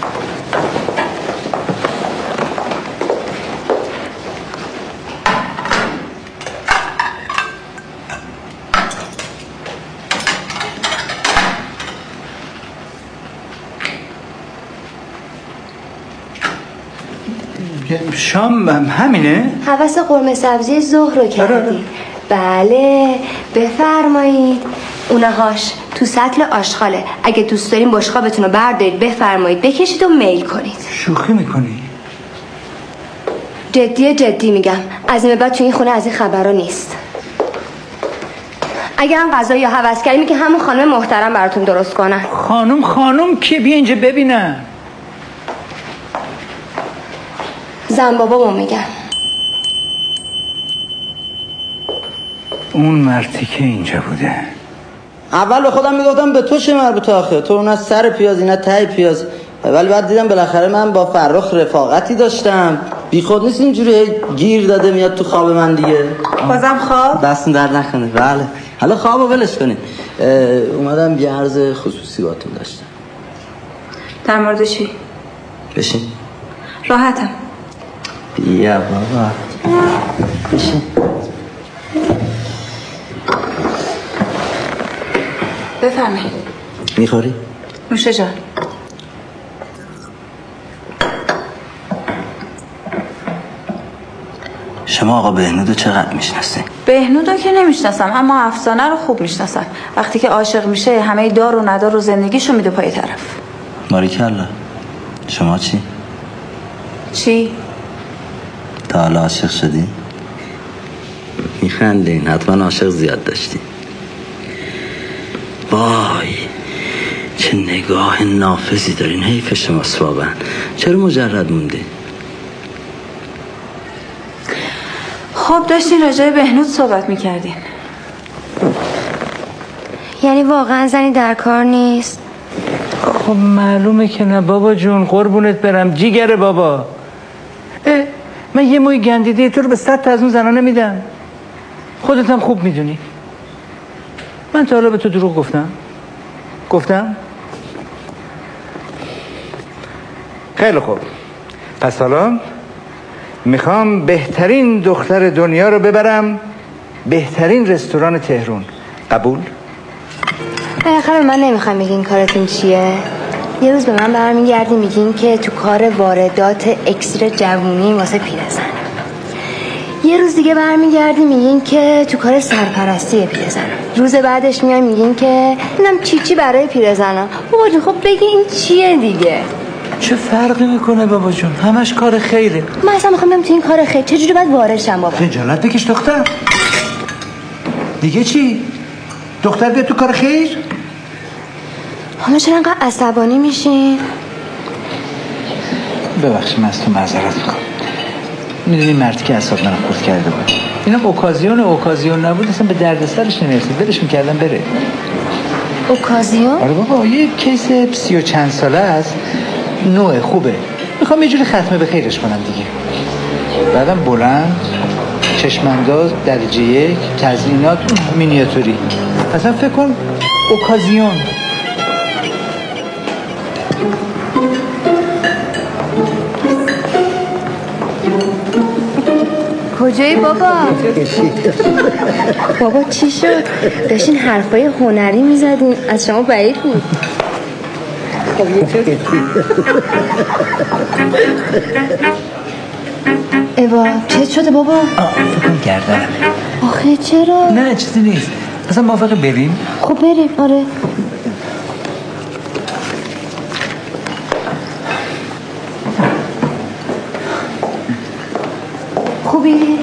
شام همینه؟ حوس قرمه سبزی ظهر رو کردی؟ بله بفرمایید. اونهاش تو سطل آشغاله. اگه دوست دارین بشقابتون رو بردارید بفرمایید بکشید و میل کنید. شوخی میکنی؟ جدی میگم. از این بعد تو این خونه از این خبرها نیست. اگه هم غذا یا حوض کردیم که همون خانم محترم براتون درست کنن. خانم که بیا اینجا ببینم. زن بابامو میگم. اون مرتی که اینجا بوده. اول به خودم میگفتم به تو چه مربوطه آخه، تو اون سر پیاز اینا ته پیاز. ولی بعد دیدم بالاخره من با فرخ رفاقتی داشتم. بی خود نیست اینجوری گیر داده میاد تو خواب من دیگه. بازم خواب؟ دستم درد نکنه. بله حالا خوابو ولش کنید. اومدم یه عرض خصوصی باهاتون داشتم. در مورد چی؟ بشین. راحتم. بیا بابا بشین. بفرمایید. میخوری؟ نوشه جان. شما آقا بهنودو چقدر میشناسین؟ بهنودو که نمیشناسم، اما افسانه رو خوب میشناسم. وقتی که عاشق میشه همه دار و ندار و زندگیشو میده پای طرف. باریکلا. شما چی؟ چی؟ تا حالا عاشق شدی؟ میخندین، حتما عاشق زیاد داشتی. وای چه نگاه نافذی دارین، حیف شماست واقعا. چرا مجرد موندی؟ خب داشتین راجع به بهنود صحبت میکردین. یعنی واقعا زنی در کار نیست؟ خب معلومه که نه بابا جون، قربونت برم جیگر بابا. من یه موی گندیده تو رو به 100 تا از اون زنانه میدم. خودت هم خوب میدونی. من تا حالا به تو دروغ گفتم؟ خیلی خوب. پس حالا میخوام بهترین دختر دنیا رو ببرم بهترین رستوران تهران. قبول؟ بالاخره من نمیخوام بگین کارتون چیه. یه روز به من برمیگردی میگین که تو کار واردات اکسیر جوونی واسه پیرزن. یه روز دیگه برمیگردی میگین که تو کار سرپرستی پیرزن. روز بعدش میای میگین که اینم چی برای پیرزنا. بابا جون خب بگی این چیه دیگه؟ چه فرقی میکنه بابا جون؟ همش کار خیره. من اصلا میخوام برم تو این کار خیر. چجوری باید وارد شم بابا؟ خجالت بکش دختر. دیگه چی؟ دختر بیاد تو کار خیر؟ همه چرا انقدر عصبانی میشین؟ ببخشید من از تو معذرت میخوام. میدونی مردی که اعصاب منو خورد کرده بود. اینم اوکازیون نبود، اصلا به دردسرش نمیرسید. ولش میکردم بره. اوکازیون؟ آره بابا یه کیس 30 و چند ساله است. نوع خوبه. میخوام یه جوری ختمه به خیرش کنم دیگه. بعدم بلند، چشمانداز، درجه 1، تزیینات مینیاتوری. اصلا فکر کن اوکازیون. کجایی بابا؟ بابا چی شد؟ داشتین حرفای هنری میزدین، از شما بعید بود. ایوا چه شده بابا؟ فکر گردنم. آخه چرا؟ نه چیزی نیست. اصلا موافقه بریم؟ خب بریم. آره خوبی؟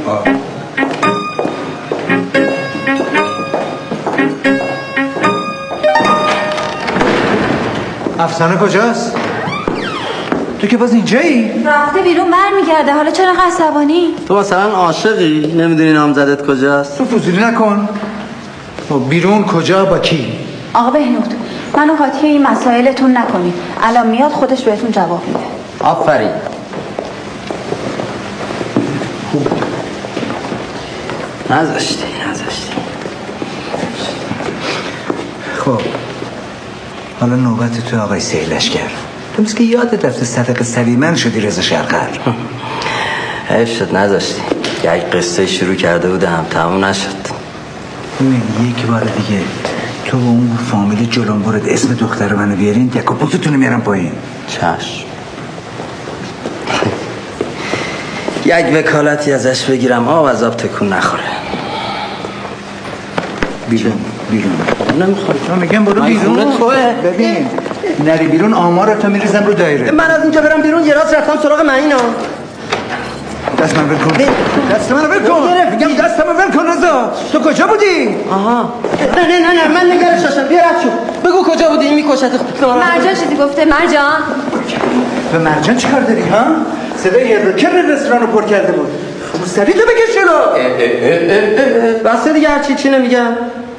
افسانه کجاست؟ تو که باز اینجایی؟ رفته بیرون برمیگرده. حالا چرا عصبانی؟ تو مثلا عاشقی؟ نمیدونی نامزدت کجاست؟ تو فضولی نکن. بیرون کجا با کی؟ آقا بهنود منو قاطی این مسائلتون نکنید. الان میاد خودش بهتون جواب میده. آفرین. نذاشتی. خب حالا نوبت تو آقای سیلشگر. تو مثل که یادت رفته صدق سلیمان شدی رضا شرقر. حیف شد نذاشتی. یک قصه شروع کرده بودم تموم نشد. یک بار دیگه تو با اون فامیل جلنبرت اسم دختر منو بیارین یک و پوتتونو میارم پایین. چشم. یک وکالتی ازش بگیرم آب از آب تکون نخوره. بیرون نمیخوره. من میگم برو بیرون. ببین نری بیرون آمارتو میریزم رو دایره. من از اینجا برم بیرون یه راست رفتم سراغ معینا. دست من ول کن. میگم دستم ول کن رضا. تو کجا بودی؟ آها نه من نگرش داشتم. بیا رد شو. بگو کجا بودی؟ این میکشت. مرجان چیزی گفته؟ مرجان به مرجان چیکار داری ها؟ صدای رکر رستوران رو پر کرده بود. خب سریع تو بکش جلو. بس دیگه هرچی چی نمیگم.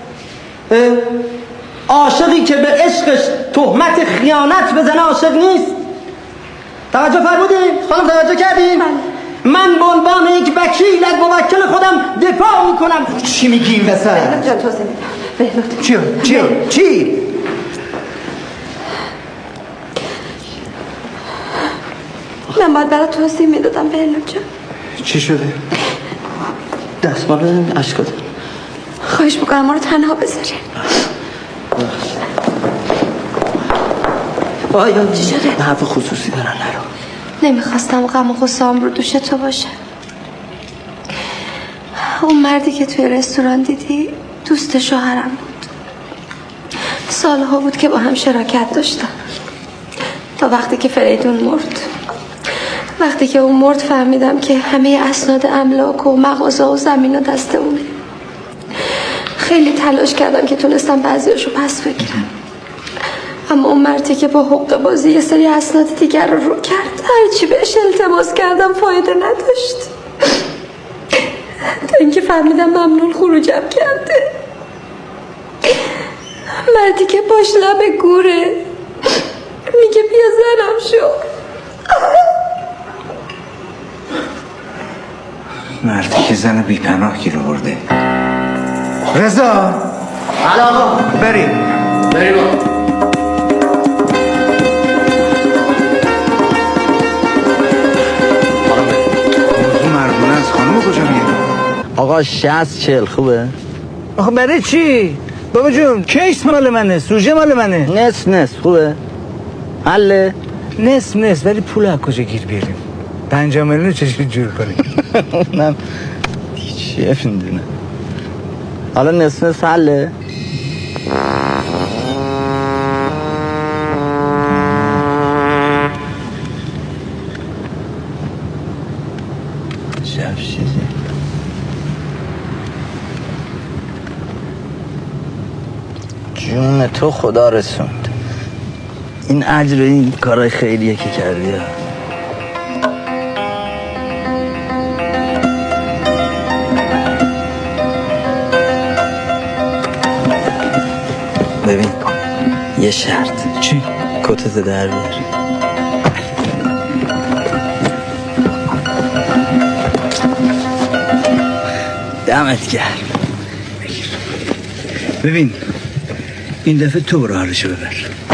عاشقی که به عشقش تهمت خیانت بزنه عاشق نیست. توجه فرمودین؟ خانم توجه کردین؟ من به عنوان یک وکیل از موکل خودم دفاع میکنم. چی میگی این وسط؟ بهنود جان توضیح میدم. چی؟ من باید برای توضیح میدادم بهنود جان. چی شده؟ دستمال اشکات. خواهش میکنم ما رو تنها بذارین. آیا چی شده؟ حرف خصوصی دارن نرو. نمیخواستم غم و غصه‌ام رو دوش تو باشه. اون مردی که توی رستوران دیدی دوست شوهرم بود. سالها بود که با هم شراکت داشتم تا وقتی که فریدون مرد. وقتی که اون مرد فهمیدم که همه اسناد املاک و مغازه و زمین و دست اونه. خیلی تلاش کردم که تونستم بعضیاشو پس بگیرم، اما اون مردی که با حقوق بازی یه سری اسناد دیگر رو کرد، هرچی بهش التماس کردم فایده نداشت تا اینکه فهمیدم ممنون خروجم کرده. مردی که باش لب گوره میگه بیا زنم شو. مردی که زن بیپناه گیر برده. رضا حالا آقا بریم مردونه از خانم کجا میگه؟ آقا 60-40 خوبه؟ آخه برای چی؟ بابا جون کیس مال منه، سوژه مال منه. نصف خوبه؟ حله؟ نصف ولی پول از کجا گیر بیاریم؟ 5 میلیون چجوری جور کنیم؟ من چیه میدونم. حالا نصف حله؟ جون تو خدا رسوند. این اجر این کارهای خیریه که کردی. ببین یه شرط. چی؟ کتت در بیار. دمت گرم. ببین این دفعه تو برو حالشو ببر.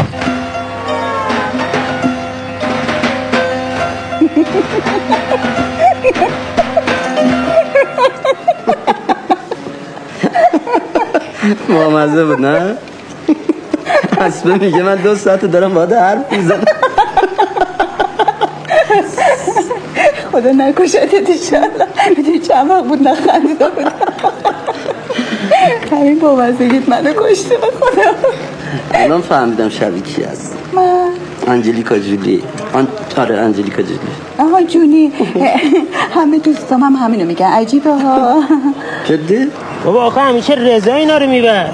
مامزه بود نه؟ اصلا میگه من 2 ساعت دارم باید حرف میزنم. خدا نکشتت انشالله. میدونی چند وقت بود نخندیده بودم. همین بامزگیت منو کشته به خدا. الان فهمیدم شبیه کی هست. من انجلیکا جولی. آره انجلیکا جولی. آها جونی. همه دوستام هم همینو میگن. عجیبه ها. جدی؟ بابا آخه همیشه رضا اینا رو میبست.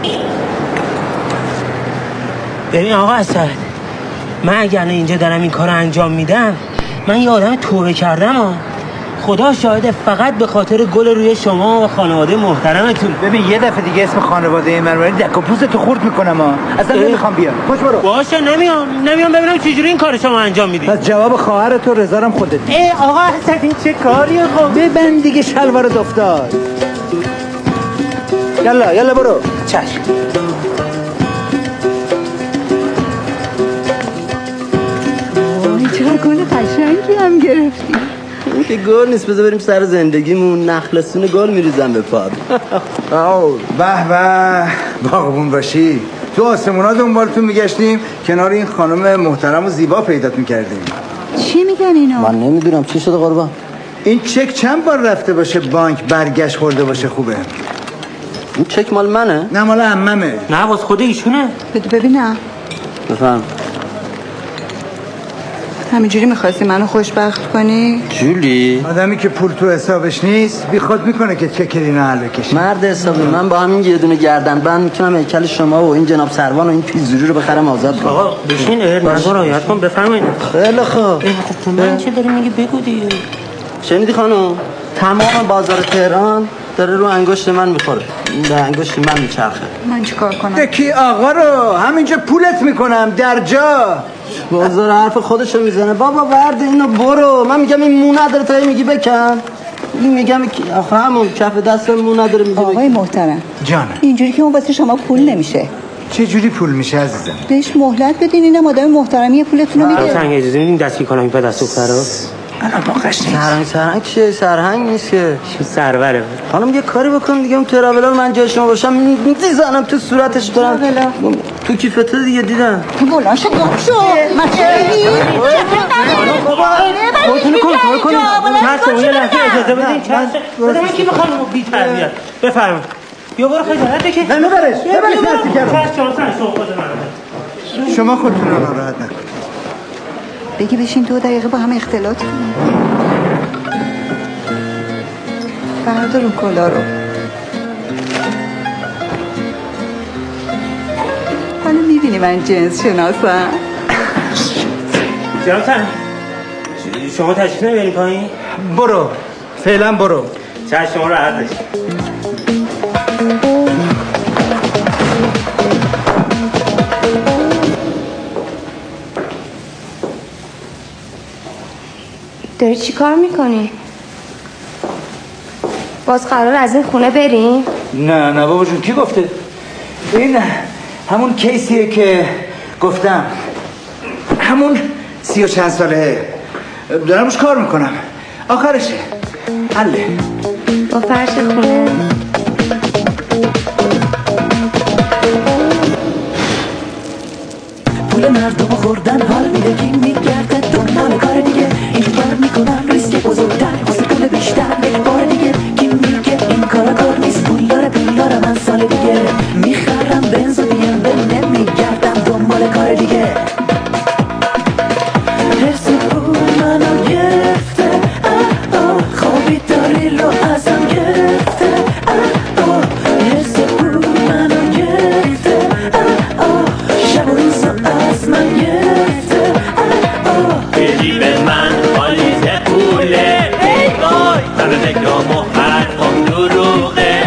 ببین آقا اسد، من اگر اینجا دارم این کار انجام میدم، من یه آدم توبه کردم خدا شاهده، فقط به خاطر گل روی شما و خانواده محترمتون. ببین یه دفعه دیگه اسم خانواده من رو دک و پوستو خورد میکنم اصلا نمیخوام بیام. خوش برو. باشه نمیام ببینم چجوری این کار شما انجام میدید. پس جواب خواهر تو رضا خودت. آقا اسد این چه کاریه خب؟ ببند دیگه شلوار دفتر. یلا برو. چشم. چرا گل قشنگی هم گرفتی؟ این که گل نیست، بذار بریم سر زندگیمون. نخلستون گل میریزم به پاد. به باغبون باشی. تو آسمونا دنبالتون میگشتیم، کنار این خانم محترم و زیبا پیدات میکردیم. چی میگن اینا؟ من نمیدونم چی شده قربان. این چک چند بار رفته باشه بانک برگشت خورده باشه خوبه. این چک مال منه؟ نه مال عممه. نه باز خود ایشونه. ببینم. بفهم. همینجوری میخواستی منو خوشبخت کنی؟ جولی آدمی که پول تو حسابش نیست بی خود میکنه که چک اینو حل بکشه. مرد حسابی من با همین یه دونه گردنبند میتونم هیکل شما و این جناب سروان و این پیزوری رو بخرم آزاد کنم. آقا بشین نظر رعایت کن بفرمایید. خیلی خوب. خب من چه داری میگی بگو دیگه. شنیدی خانم؟ تمام بازار تهران داره رو انگشت من میخوره. به انگشت من میچرخه. من چیکار کنم؟ دکی آقا رو همینجا پولت میکنم در جا. بازار حرف خودشو میزنه. بابا ورد اینو برو. من میگم این مو نداره تا میگی بکن. این میگم آخه همون کف دست مو نداره میگی بکن. آقای محترم جانم اینجوری که اون واسه شما پول نمیشه. چه جوری پول میشه عزیزم؟ بهش مهلت بدین. اینم آدم محترمیه پولتون رو میده. سنگ اجازه میدین دستگیر کنم این پدر دخترو؟ الان با قشنگ سرهنگ چیه؟ سرهنگ نیست که سروره. خانم یه کاری بکن دیگه، اون ترابلا من جای شما باشم میزنم تو صورتش برم تو کیفته دیگه. دیدم بلند شو گم شو مچه خودتونو کنترل کنید. چرسه اون یه لحظه اجازه بدین. چرسه بده من که میخوام بی تربیت بفرمایید. بیا برو خجالت بکش. ببرش نرسی کردم. شما خودتون رو ناراحت نکن. بگی بشین 2 دقیقه با هم اختلاط کنیم. بردار اون کلا رو. حالا میبینی من جنس شناسم. جانتن شما تشریف نمیبرین پایین؟ برو فعلا برو. چشم شما راحت باشید. داری چی کار میکنی؟ باز قرار از این خونه بریم؟ نه بابا جون کی گفته؟ این همون کیسیه که گفتم، همون 30 و چند ساله دارم روش کار میکنم، آخرشه حله. با فرش خونه پول مردم خوردن حال میده کی میگرده دنبال کار دیگه. این کار میکنم ریسک بزرگتر واسه پول بیشتر یک بار دیگه. کی میگه این کار نیست پولدار من سال دیگه میخرم بنز و BMW نمیگردم دنبال کار دیگه. حرس پول منو گرفته خوابی داری رو ازم گرفته حرس پول منو گرفته شب و روز از من گرفته بدی به من حالیت پوله ای وای همه فکرام و حرفام دروغه.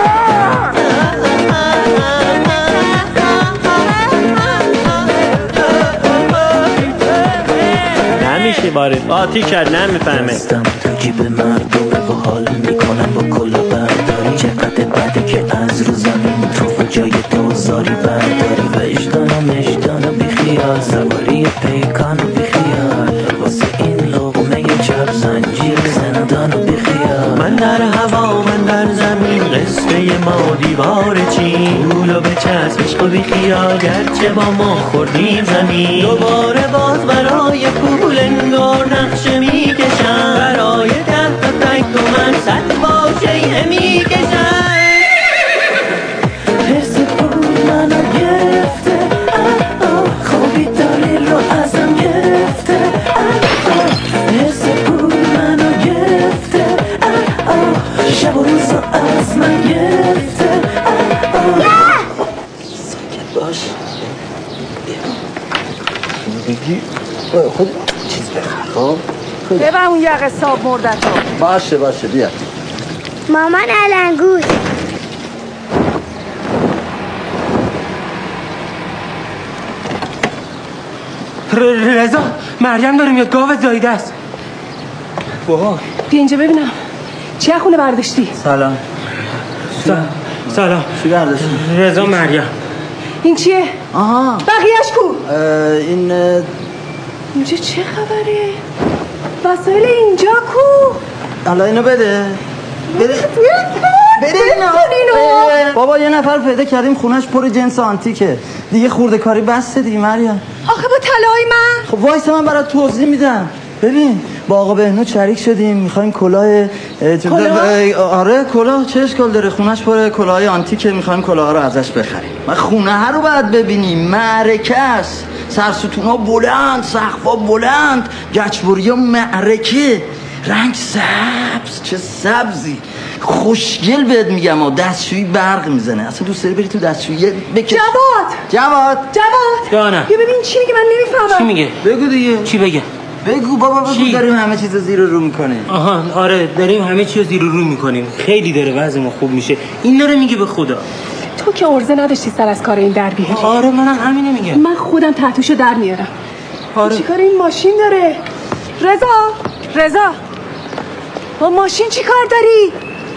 نمیشه باره قاطی کرد نمیفهمه. دستم تو جیب مردم و حال میکنم با کلا برداری. چقدر بده که از رو زمین تو جای دوزاری برداری. وجدانم بیخیال سواری پیکان بیخیال واسه این لقمه چپ زنجیر زندان بیخیال. من در هوا من در زمین قصه ما دیوار چین پولو به چسبش و بیخیال گرچه با ما خوردیم زمین. دوباره باز برای پول انگار نقشه میکشم برای 10 تا تک تومن 100 باشه میکشم. حرس پول منو گرفته خوابی داری رو ازم گرفته حرس پول منو گرفته شب و روز از من گرفته. ساکت باش. بگی خود چیز بخر. خب ببر اون یقه صاحب مردتو. باشه بیا. مامان علنگوش. رضا مریم داره میاد گاو زایده است. بیا اینجا ببینم چه خونه برداشتی؟ سلام. چی برداشتی؟ رضا مریم. این چیه؟ آها بقیهش کو؟ این اینجا چه خبره؟ وسایل اینجا کو؟ حالا اینو بده اینو. بابا یه نفر پیدا کردیم خونش پر جنس آنتیکه دیگه، خورده کاری بسته دیگه مریم. آخه با طلای من؟ خب وایسا من برات توضیح میدم. ببین با آقا بهنود شریک شدیم میخوایم کلاه آره کلاه چه اشکال داره، خونش پر کلاهای آنتیکه، میخوایم کلاه رو ازش بخریم. ما خونه ها رو باید ببینیم، معرکه است، سرستون‌ها بلند، سقف‌ها بلند، گچبریا معرکه، رنگ سبز، چه سبزی خوشگل بهت میگم. دستشویی برق میزنه، اصلا دوست داری بری تو دستشویی بکش. جواد جانم بیا ببین چی میگه، من نمیفهمم. چی میگه؟ بگو دیگه. چی بگه؟ بگو بابا بگو. داریم همه چیز زیر رو میکنیم. آها آره داریم همه چیز زیر رو میکنیم، خیلی داره وضع ما خوب میشه. این داره میگه به خدا تو که عرضه نداشتی سر از کار این در بیاری. آره منم همینه میگم. من خودم تحتوشو در میارم. آره چی کار این ماشین داره؟ رضا با ماشین چی کار داری؟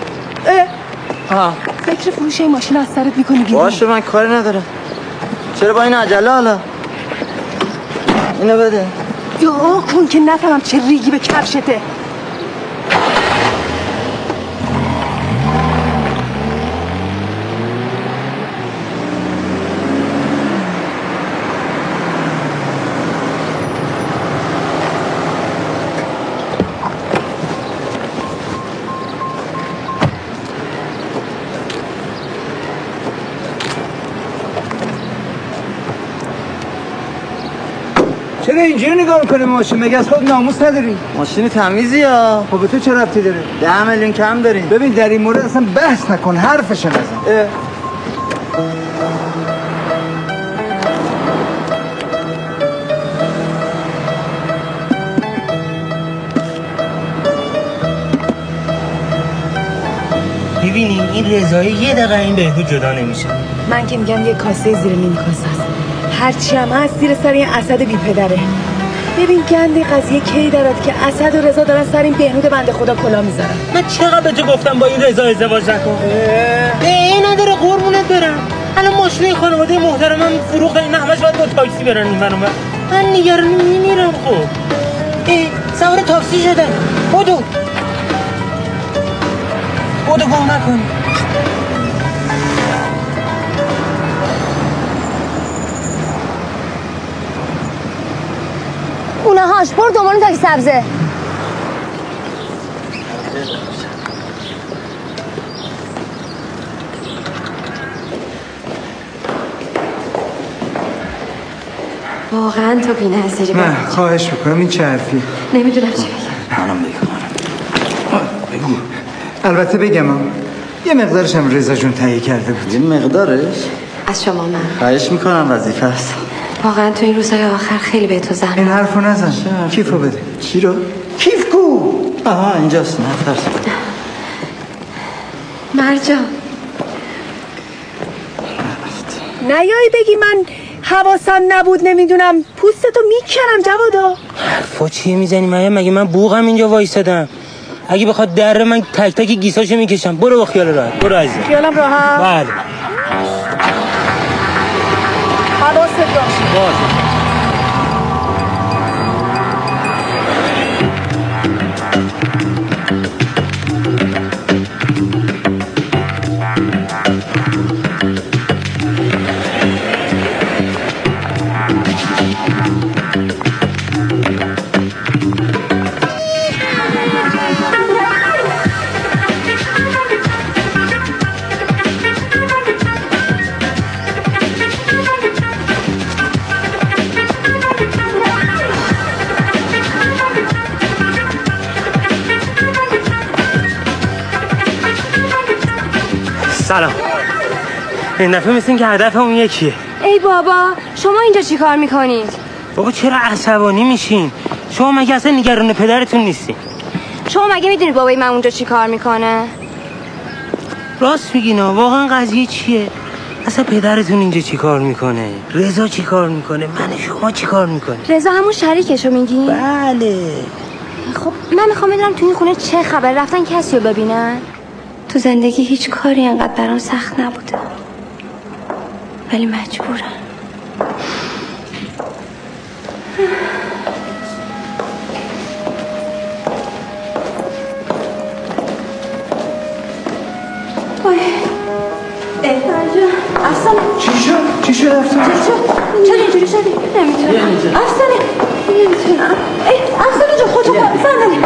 فکر فروش این ماشین از سرت میکنی بیرون. باشه من کاری ندارم. چرا با این عجله؟ حالا اینو بده. دعا کن که نفهمم چه ریگی به کفشته. چرا اینجوری نگاه میکنه ماشین؟ مگه از خود ناموس نداری؟ ماشین تمیزی ها. خب به تو چه ربطی داره؟ 10 میلیون کم داریم. ببین در این مورد اصلا بحث نکن، حرفش نزن. ببینیم این رضایی یه دقیقه این بهبود جدا نمیشه. من که میگم یه کاسه زیر نیم کاسه است. هرچی هم هست زیر سر این اسد بی پدره. ببین گند قضیه کی دارد که اسد و رضا دارن سر این بهنود بنده خدا کلا میذارن. من چقدر به تو گفتم با این رضا ازدواج نکن. این نداره قربونت برم. الان ماشین خانواده محترمم فروختن، این همش باید با تاکسی برن این برام. من نگران میمیرم. خب سوار تاکسی شدن. بدو گم نکن. اونهاش برو دوباره تاکسی سبزه. واقعا تو بی‌نظیری. نه خواهش میکنم، این چه حرفی؟ نمیدونم چی بگم. منم بگو. البته بگم یه مقدارش هم رضا جون تهیه کرده بود. یه مقدارش؟ از شما من خواهش میکنم، وظیفه است. واقعا تو این روزهای آخر خیلی به تو زحمت. این حرفو نزن. کیفو بده. چی رو؟ کیف کو؟ آها اینجاست. نه ترس. مرجان نیایی بگی من حواسم نبود، نمیدونم پوستتو میکنم جوادا. حرفا چیه میزنی؟ مگه من بوغم اینجا وایسادم؟ اگه بخواد دره من تک تک گیساشو میکشم. برو با خیال راحت. برو عزیزم. خیالم راحت. بله. حواست باشه. سلام. این دفعه مثل این که هدف اون یکیه. ای بابا شما اینجا چی کار میکنید؟ بابا چرا عصبانی میشین؟ شما مگه اصلا نگران پدرتون نیستین؟ شما مگه میدونید بابای من اونجا چی کار میکنه؟ راست میگین ها. واقعا قضیه چیه؟ اصلا پدرتون اینجا چی کار میکنه؟ رضا چی کار میکنه؟ من شما چی کار میکنه؟ رضا همون شریکشو میگی؟ بله. خب من میخوام بدونم تو این خونه چه خبر؟ رفتن کسی رو ببینن؟ تو زندگی هیچ کاری انقدر برام سخت نبوده، ولی مجبورم. چی شد افسانه؟ چرا اینجوری شدی؟ نمیتونم. افسانه نمیتونم. افسانه جا خودتو صندلی.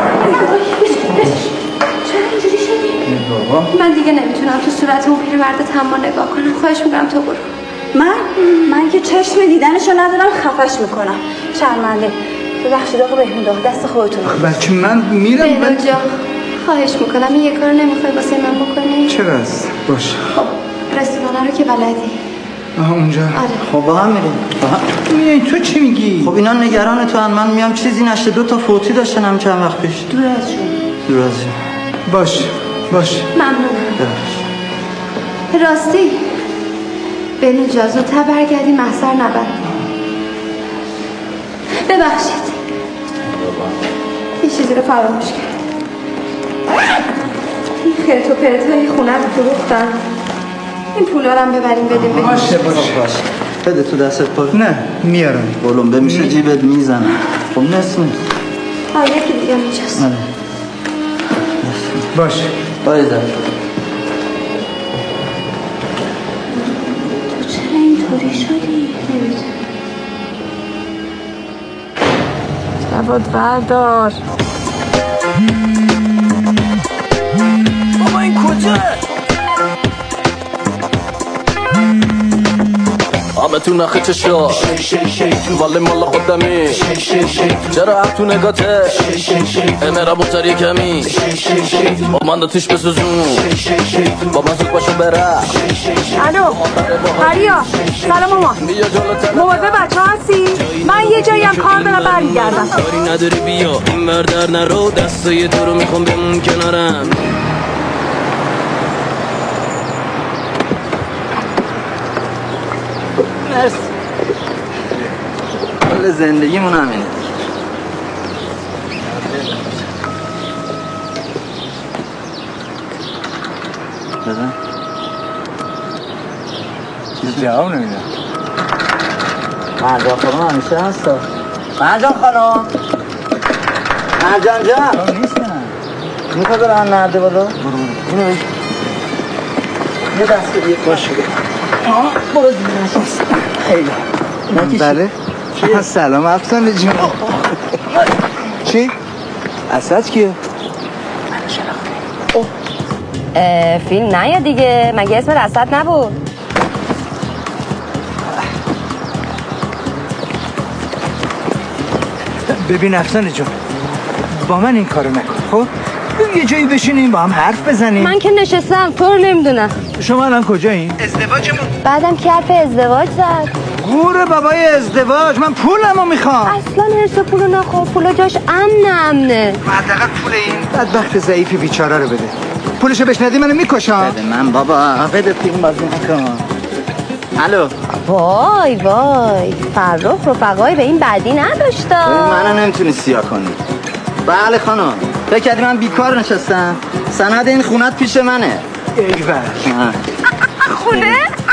چرا اینجوری شدی؟ بابا من دیگه نمیتونم تو صورت اون پیرمرد تما نگاه کنم. خواهش میکنم تو برو. من که چشم دیدنشو ندارم، خفش میکنم. شرمنده. ببخشید آقا بهنود آقا، دست خودتون. بچه من میرم. بهنود جا خواهش میکنم این یه کارو نمیخوای واسه من بکنی؟ چرا است؟ باشه. خب رستوران رو که بلدی. آها اونجا. آره. خب با هم میریم. میای تو چی میگی؟ خب اینا نگران تو ان. من میام چیزی نشه. 2 تا فوتی داشتن هم چند وقت پیش. دور از جون. دور از جون. باش. ممنونم. راستی بهنود جا زودتر برگردی، محضر نبر. ببخشید یه چیزی رو فراموش کرد. این خرت و پرتای خونه رو فروختن. این پولا رو هم ببریم بدیم بهش. باشه. بده تو دستت پر. نه میارم. قلمبه میشه جیبت میزنم. خب نصف یکی دیگه میچست باشه بایزه چرا اینطوری شدی؟ جواد بردار بابا این کجا؟ آمه تو نخه چشا ولی مال خودمی چرا حق تو نگاته امرا بطری کمی با من داتیش بسوزون با من زود باشو برم الو پریا سلام مامان مواظب بچه هستی؟ من یه جایی هم کار دارم برمیگردم کاری نداری بیا این بردر نرو دستای تو رو میخوام بمون کنارم مرسی کل زندگیمون همینه بزن چیز جواب نمیدم مرجان خانم همیشه هستا مرجان خانم مرجان جان نیستم میخواد برن نرده بالا اینو بگی یه دست دیگه باشه برو زیر نشست خیلی بله سلام افسانه جون چی؟ اسد کیه؟ فیلم نه یا دیگه مگه اسم اسد نبود؟ ببین افسانه جون با من این کارو نکن خب؟ یه جایی بشینیم با هم حرف بزنیم من که نشستم تو رو نمیدونم شما الان کجایین؟ ازدواجمون بعدم که حرف ازدواج زد گوره بابای ازدواج من پولمو میخوام اصلا هرس پولو نخور پولا جاش امنه حداقل پول این بدبخت ضعیف بیچاره رو بده پولشو بهش ندی منو میکشم بده من بابا بده فیلم بازی نکن الو وای وای فرخ رفقایی به این بدی نداشتا منو نمیتونی سیاه کنی بله خانم فکر کردی من بیکار نشستم سند این خونت پیش منه ایول خونه؟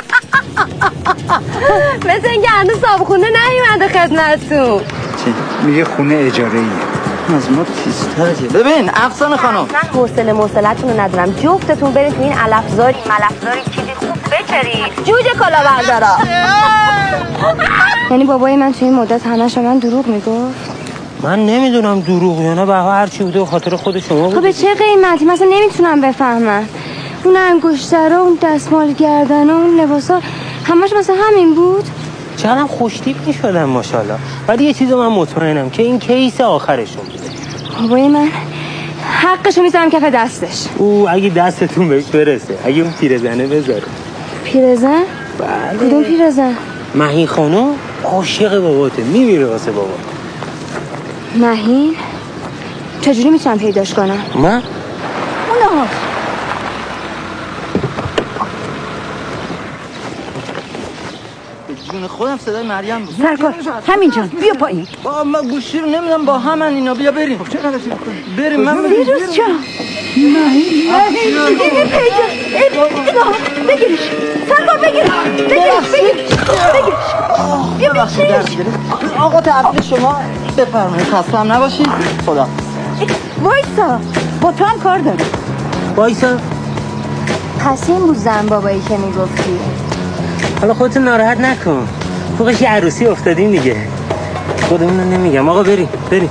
مثل اینکه هنوز صابخونه نیومده خدمتتون چی؟ میگه خونه اجاره ایه از ما تیزتره ببین افسانه خانم من حوصله موصلتون رو ندارم جفتتون برید تو این علفزاری ملفزاری چیزی خوب بچرید جوجه کلا بردارا یعنی بابای من تو این مدت همش من دروغ میگفت من نمیدونم دروغ یا نه به هر چی بوده به خاطر خود شما بود خب به چه قیمتی مثلا نمیتونم بفهمم اون انگشترا اون دستمال گردن اون لباسا همش مثلا همین بود چقدرم خوشتیپ میشدم ماشاءالله ولی یه چیزو من مطمئنم که این کیس آخرشون بوده بابای من حقشو میذارم کف دستش او اگه دستتون بهش برسه اگه اون پیرزنه بذاره پیرزن؟ بله کدوم پیرزن؟ مهین خانم عاشق باباته میمیره واسه بابا مهین؟ چجوری میتونم پیداش کنم؟ من؟ اونه جون خودم صدای مریم بود سرکار همین جان بیا پایین با ما گوشی رو نمیدونم با همن اینا بیا بریم چه غلطی میکنی؟ بریم من دیروز چرا؟ مهین اینا بگیرش سرکار بگیرش بیا بگیرش آقا تحویل شما بفرمایید خسته هم نباشید خدا وایسا با تو هم کار دارم وایسا پس این بود زن بابایی که میگفتی حالا خودتون ناراحت نکن فوقش یه عروسی افتادیم دیگه خودمون رو نمیگم آقا بریم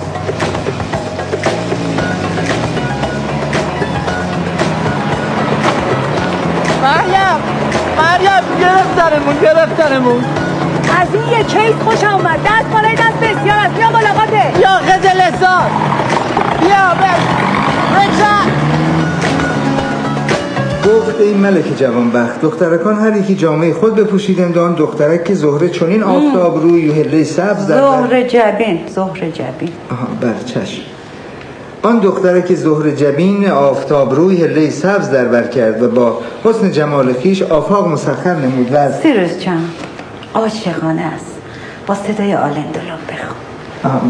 مریم گرفتنمون از این یه کیس خوش آمد دست بالای دست بسیار است بیا ملاقاته یا قزل حساب بیا بچه گفت این ملک جوانبخت دخترکان هر یکی جامعه خود بپوشیدند آن دخترک که زهره چنین آفتاب روی و هله سبز در زهره جبین آها بله چشم آن دخترک زهره جبین آفتاب روی هله سبز در بر کرد و با حسن جمال خویش آفاق مسخر نمود و از سیروس جان عاشقانه است با صدای آلندلون بخون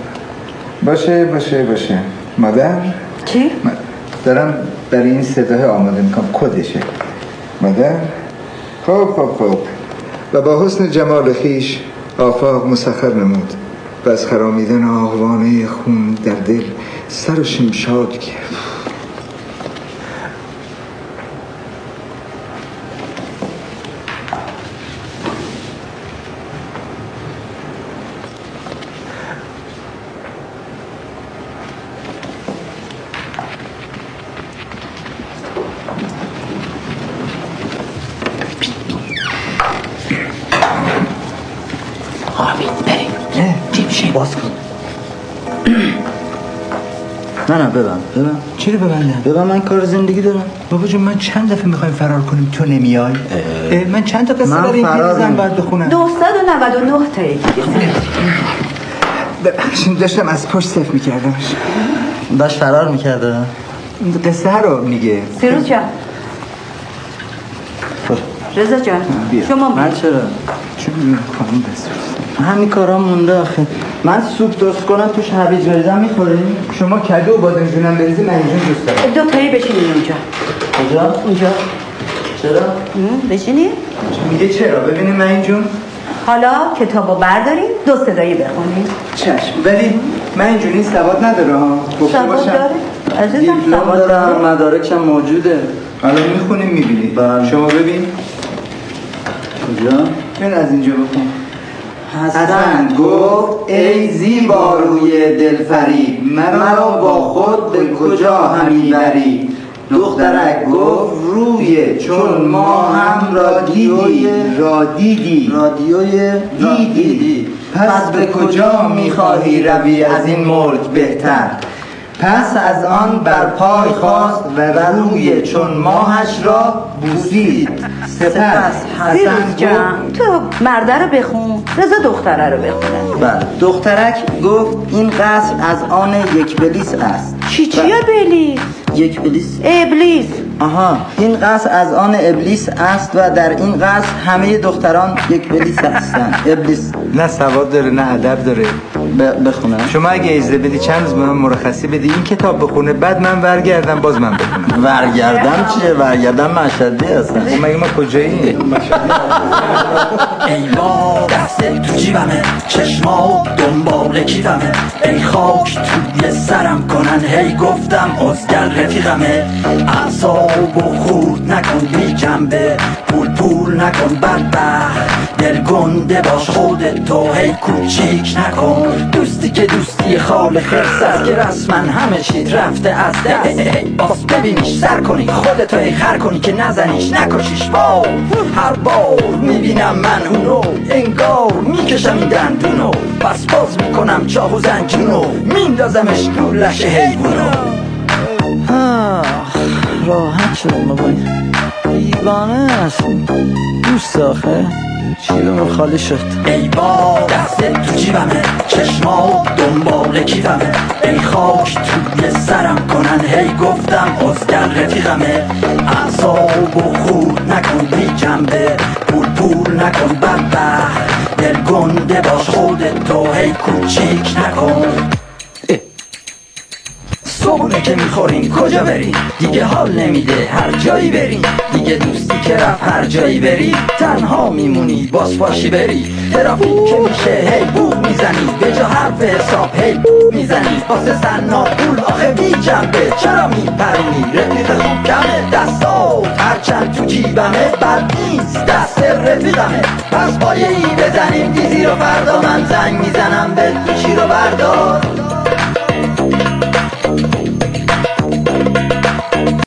باشه مادر چی؟ دارم برای این صدای آماده میکنم کدشه مادر خب و با حسن جمال خویش آفاق مسخر نمود و از خرامیدن آهوانه خون در دل سر و شمشاد گرفت. باز کن. نه ببند. چی رو ببندم؟ ببند، من کار زندگی دارم. بابا جون من چند دفعه میخوایم فرار کنیم تو نمیای. من چند تا قصه داریم پیرزن باید بخونم. 299 تا دیگه. ببخشید داشتم از پشت صف میکردمش. داشت فرار میکرده. قصه رو میگه. سیروز جان. رضا جان شما من چرا؟ چون میکنم بسرد همین کارا مونده آخه. من سوپ درست کنم توش هویج بریزم میخوریم. شما کدو و بادم جونم بریزی من اینجا دوست دارم. دو تایی بشینید اونجا. کجا؟ اونجا. چرا؟ بشینید. میگه چرا؟ ببینیم من اینجون. حالا کتابو برداریم 2 صدایی بخونیم. چشم. ولی من اینجوری سواد نداره ها. سواد داره؟ عزیزم سواد دارم، مدارکشم موجوده. الان میخونیم میبینی. شما ببین. کجا؟ این از اینجا بخون. حسن گفت ای زیبا روی دلفریب، مرا با خود به کجا همی بری؟ دخترک گفت روی چون ما هم رادیوی دیدی پس به کجا میخواهی روی از این ملک بهتر؟ پس از آن بر پای خواست و روی چون ماهش را بوسید. سپس حسن جان تو مرده رو بخون، رضا دختره رو بخونه. بله. دخترک گفت این قصر از آن یک بلیس است. چیه بلیس؟ یک بلیس؟ ابلیس. آها، این قصر از آن ابلیس است و در این قصر همه دختران یک بلیس هستند. ابلیس نه سواد داره نه ادب داره. بخونم. شما اگه اجازه بدی چند روز به من مرخصی بدی این کتاب بخونه بعد من برگردم باز من بخونم. برگردم چیه؟ برگردم مشهدی هستم. مگه ما کجاییم؟ ای با دست تو جیبمه، چشما دنبال کیفمه، ای خاک توی سرم کنن هی گفتم ازگل رفیقمه. اعصاب و خورد نکن بی جنبه، پول نکن بدبخت، دل گنده باش خودت تو هی کوچیک نکن. دوستی که دوستی خال خرس است که رسما همه چیت رفته از دست. باز ببینیش سر کنی خودتو هی خر کنی که نزنیش نکشیش. با هر بار میبینم من اونو انگار میکشم این دندونو، پس باز میکنم چاهو زنجونو میندازمش دور لش حیوونو. راحت شدم بابا، بیگانه است دوست آخه جیبم خالی شد. ای با دست تو جیبمه، چشما دنبال کیفمه، ای خاک توی سرم کنن هی گفتم ازگل رفیقمه. اعصاب و خورد نکن بی جنبه، پول نکن بدبخت، دل گنده باش خودت تو هی کوچیک نکن. صبونه که میخورین کجا برین؟ دیگه حال نمیده هر جایی برین. دیگه دوستی که رفت هر جایی بری تنها میمونی باز پاشی بری. ترافیک که میشه هی بوق میزنی، به جا حرف حساب هی بوق میزنی. واسه سنا پول آخه بی جنبه، چرا میپرونی رفیق خوب کمه؟ دستات هرچند تو جیبمه بد نیست دست رفیقمه. پس پایه ای بزنیم دیزی رو فردا من زنگ میزنم به گوشی رو بردار.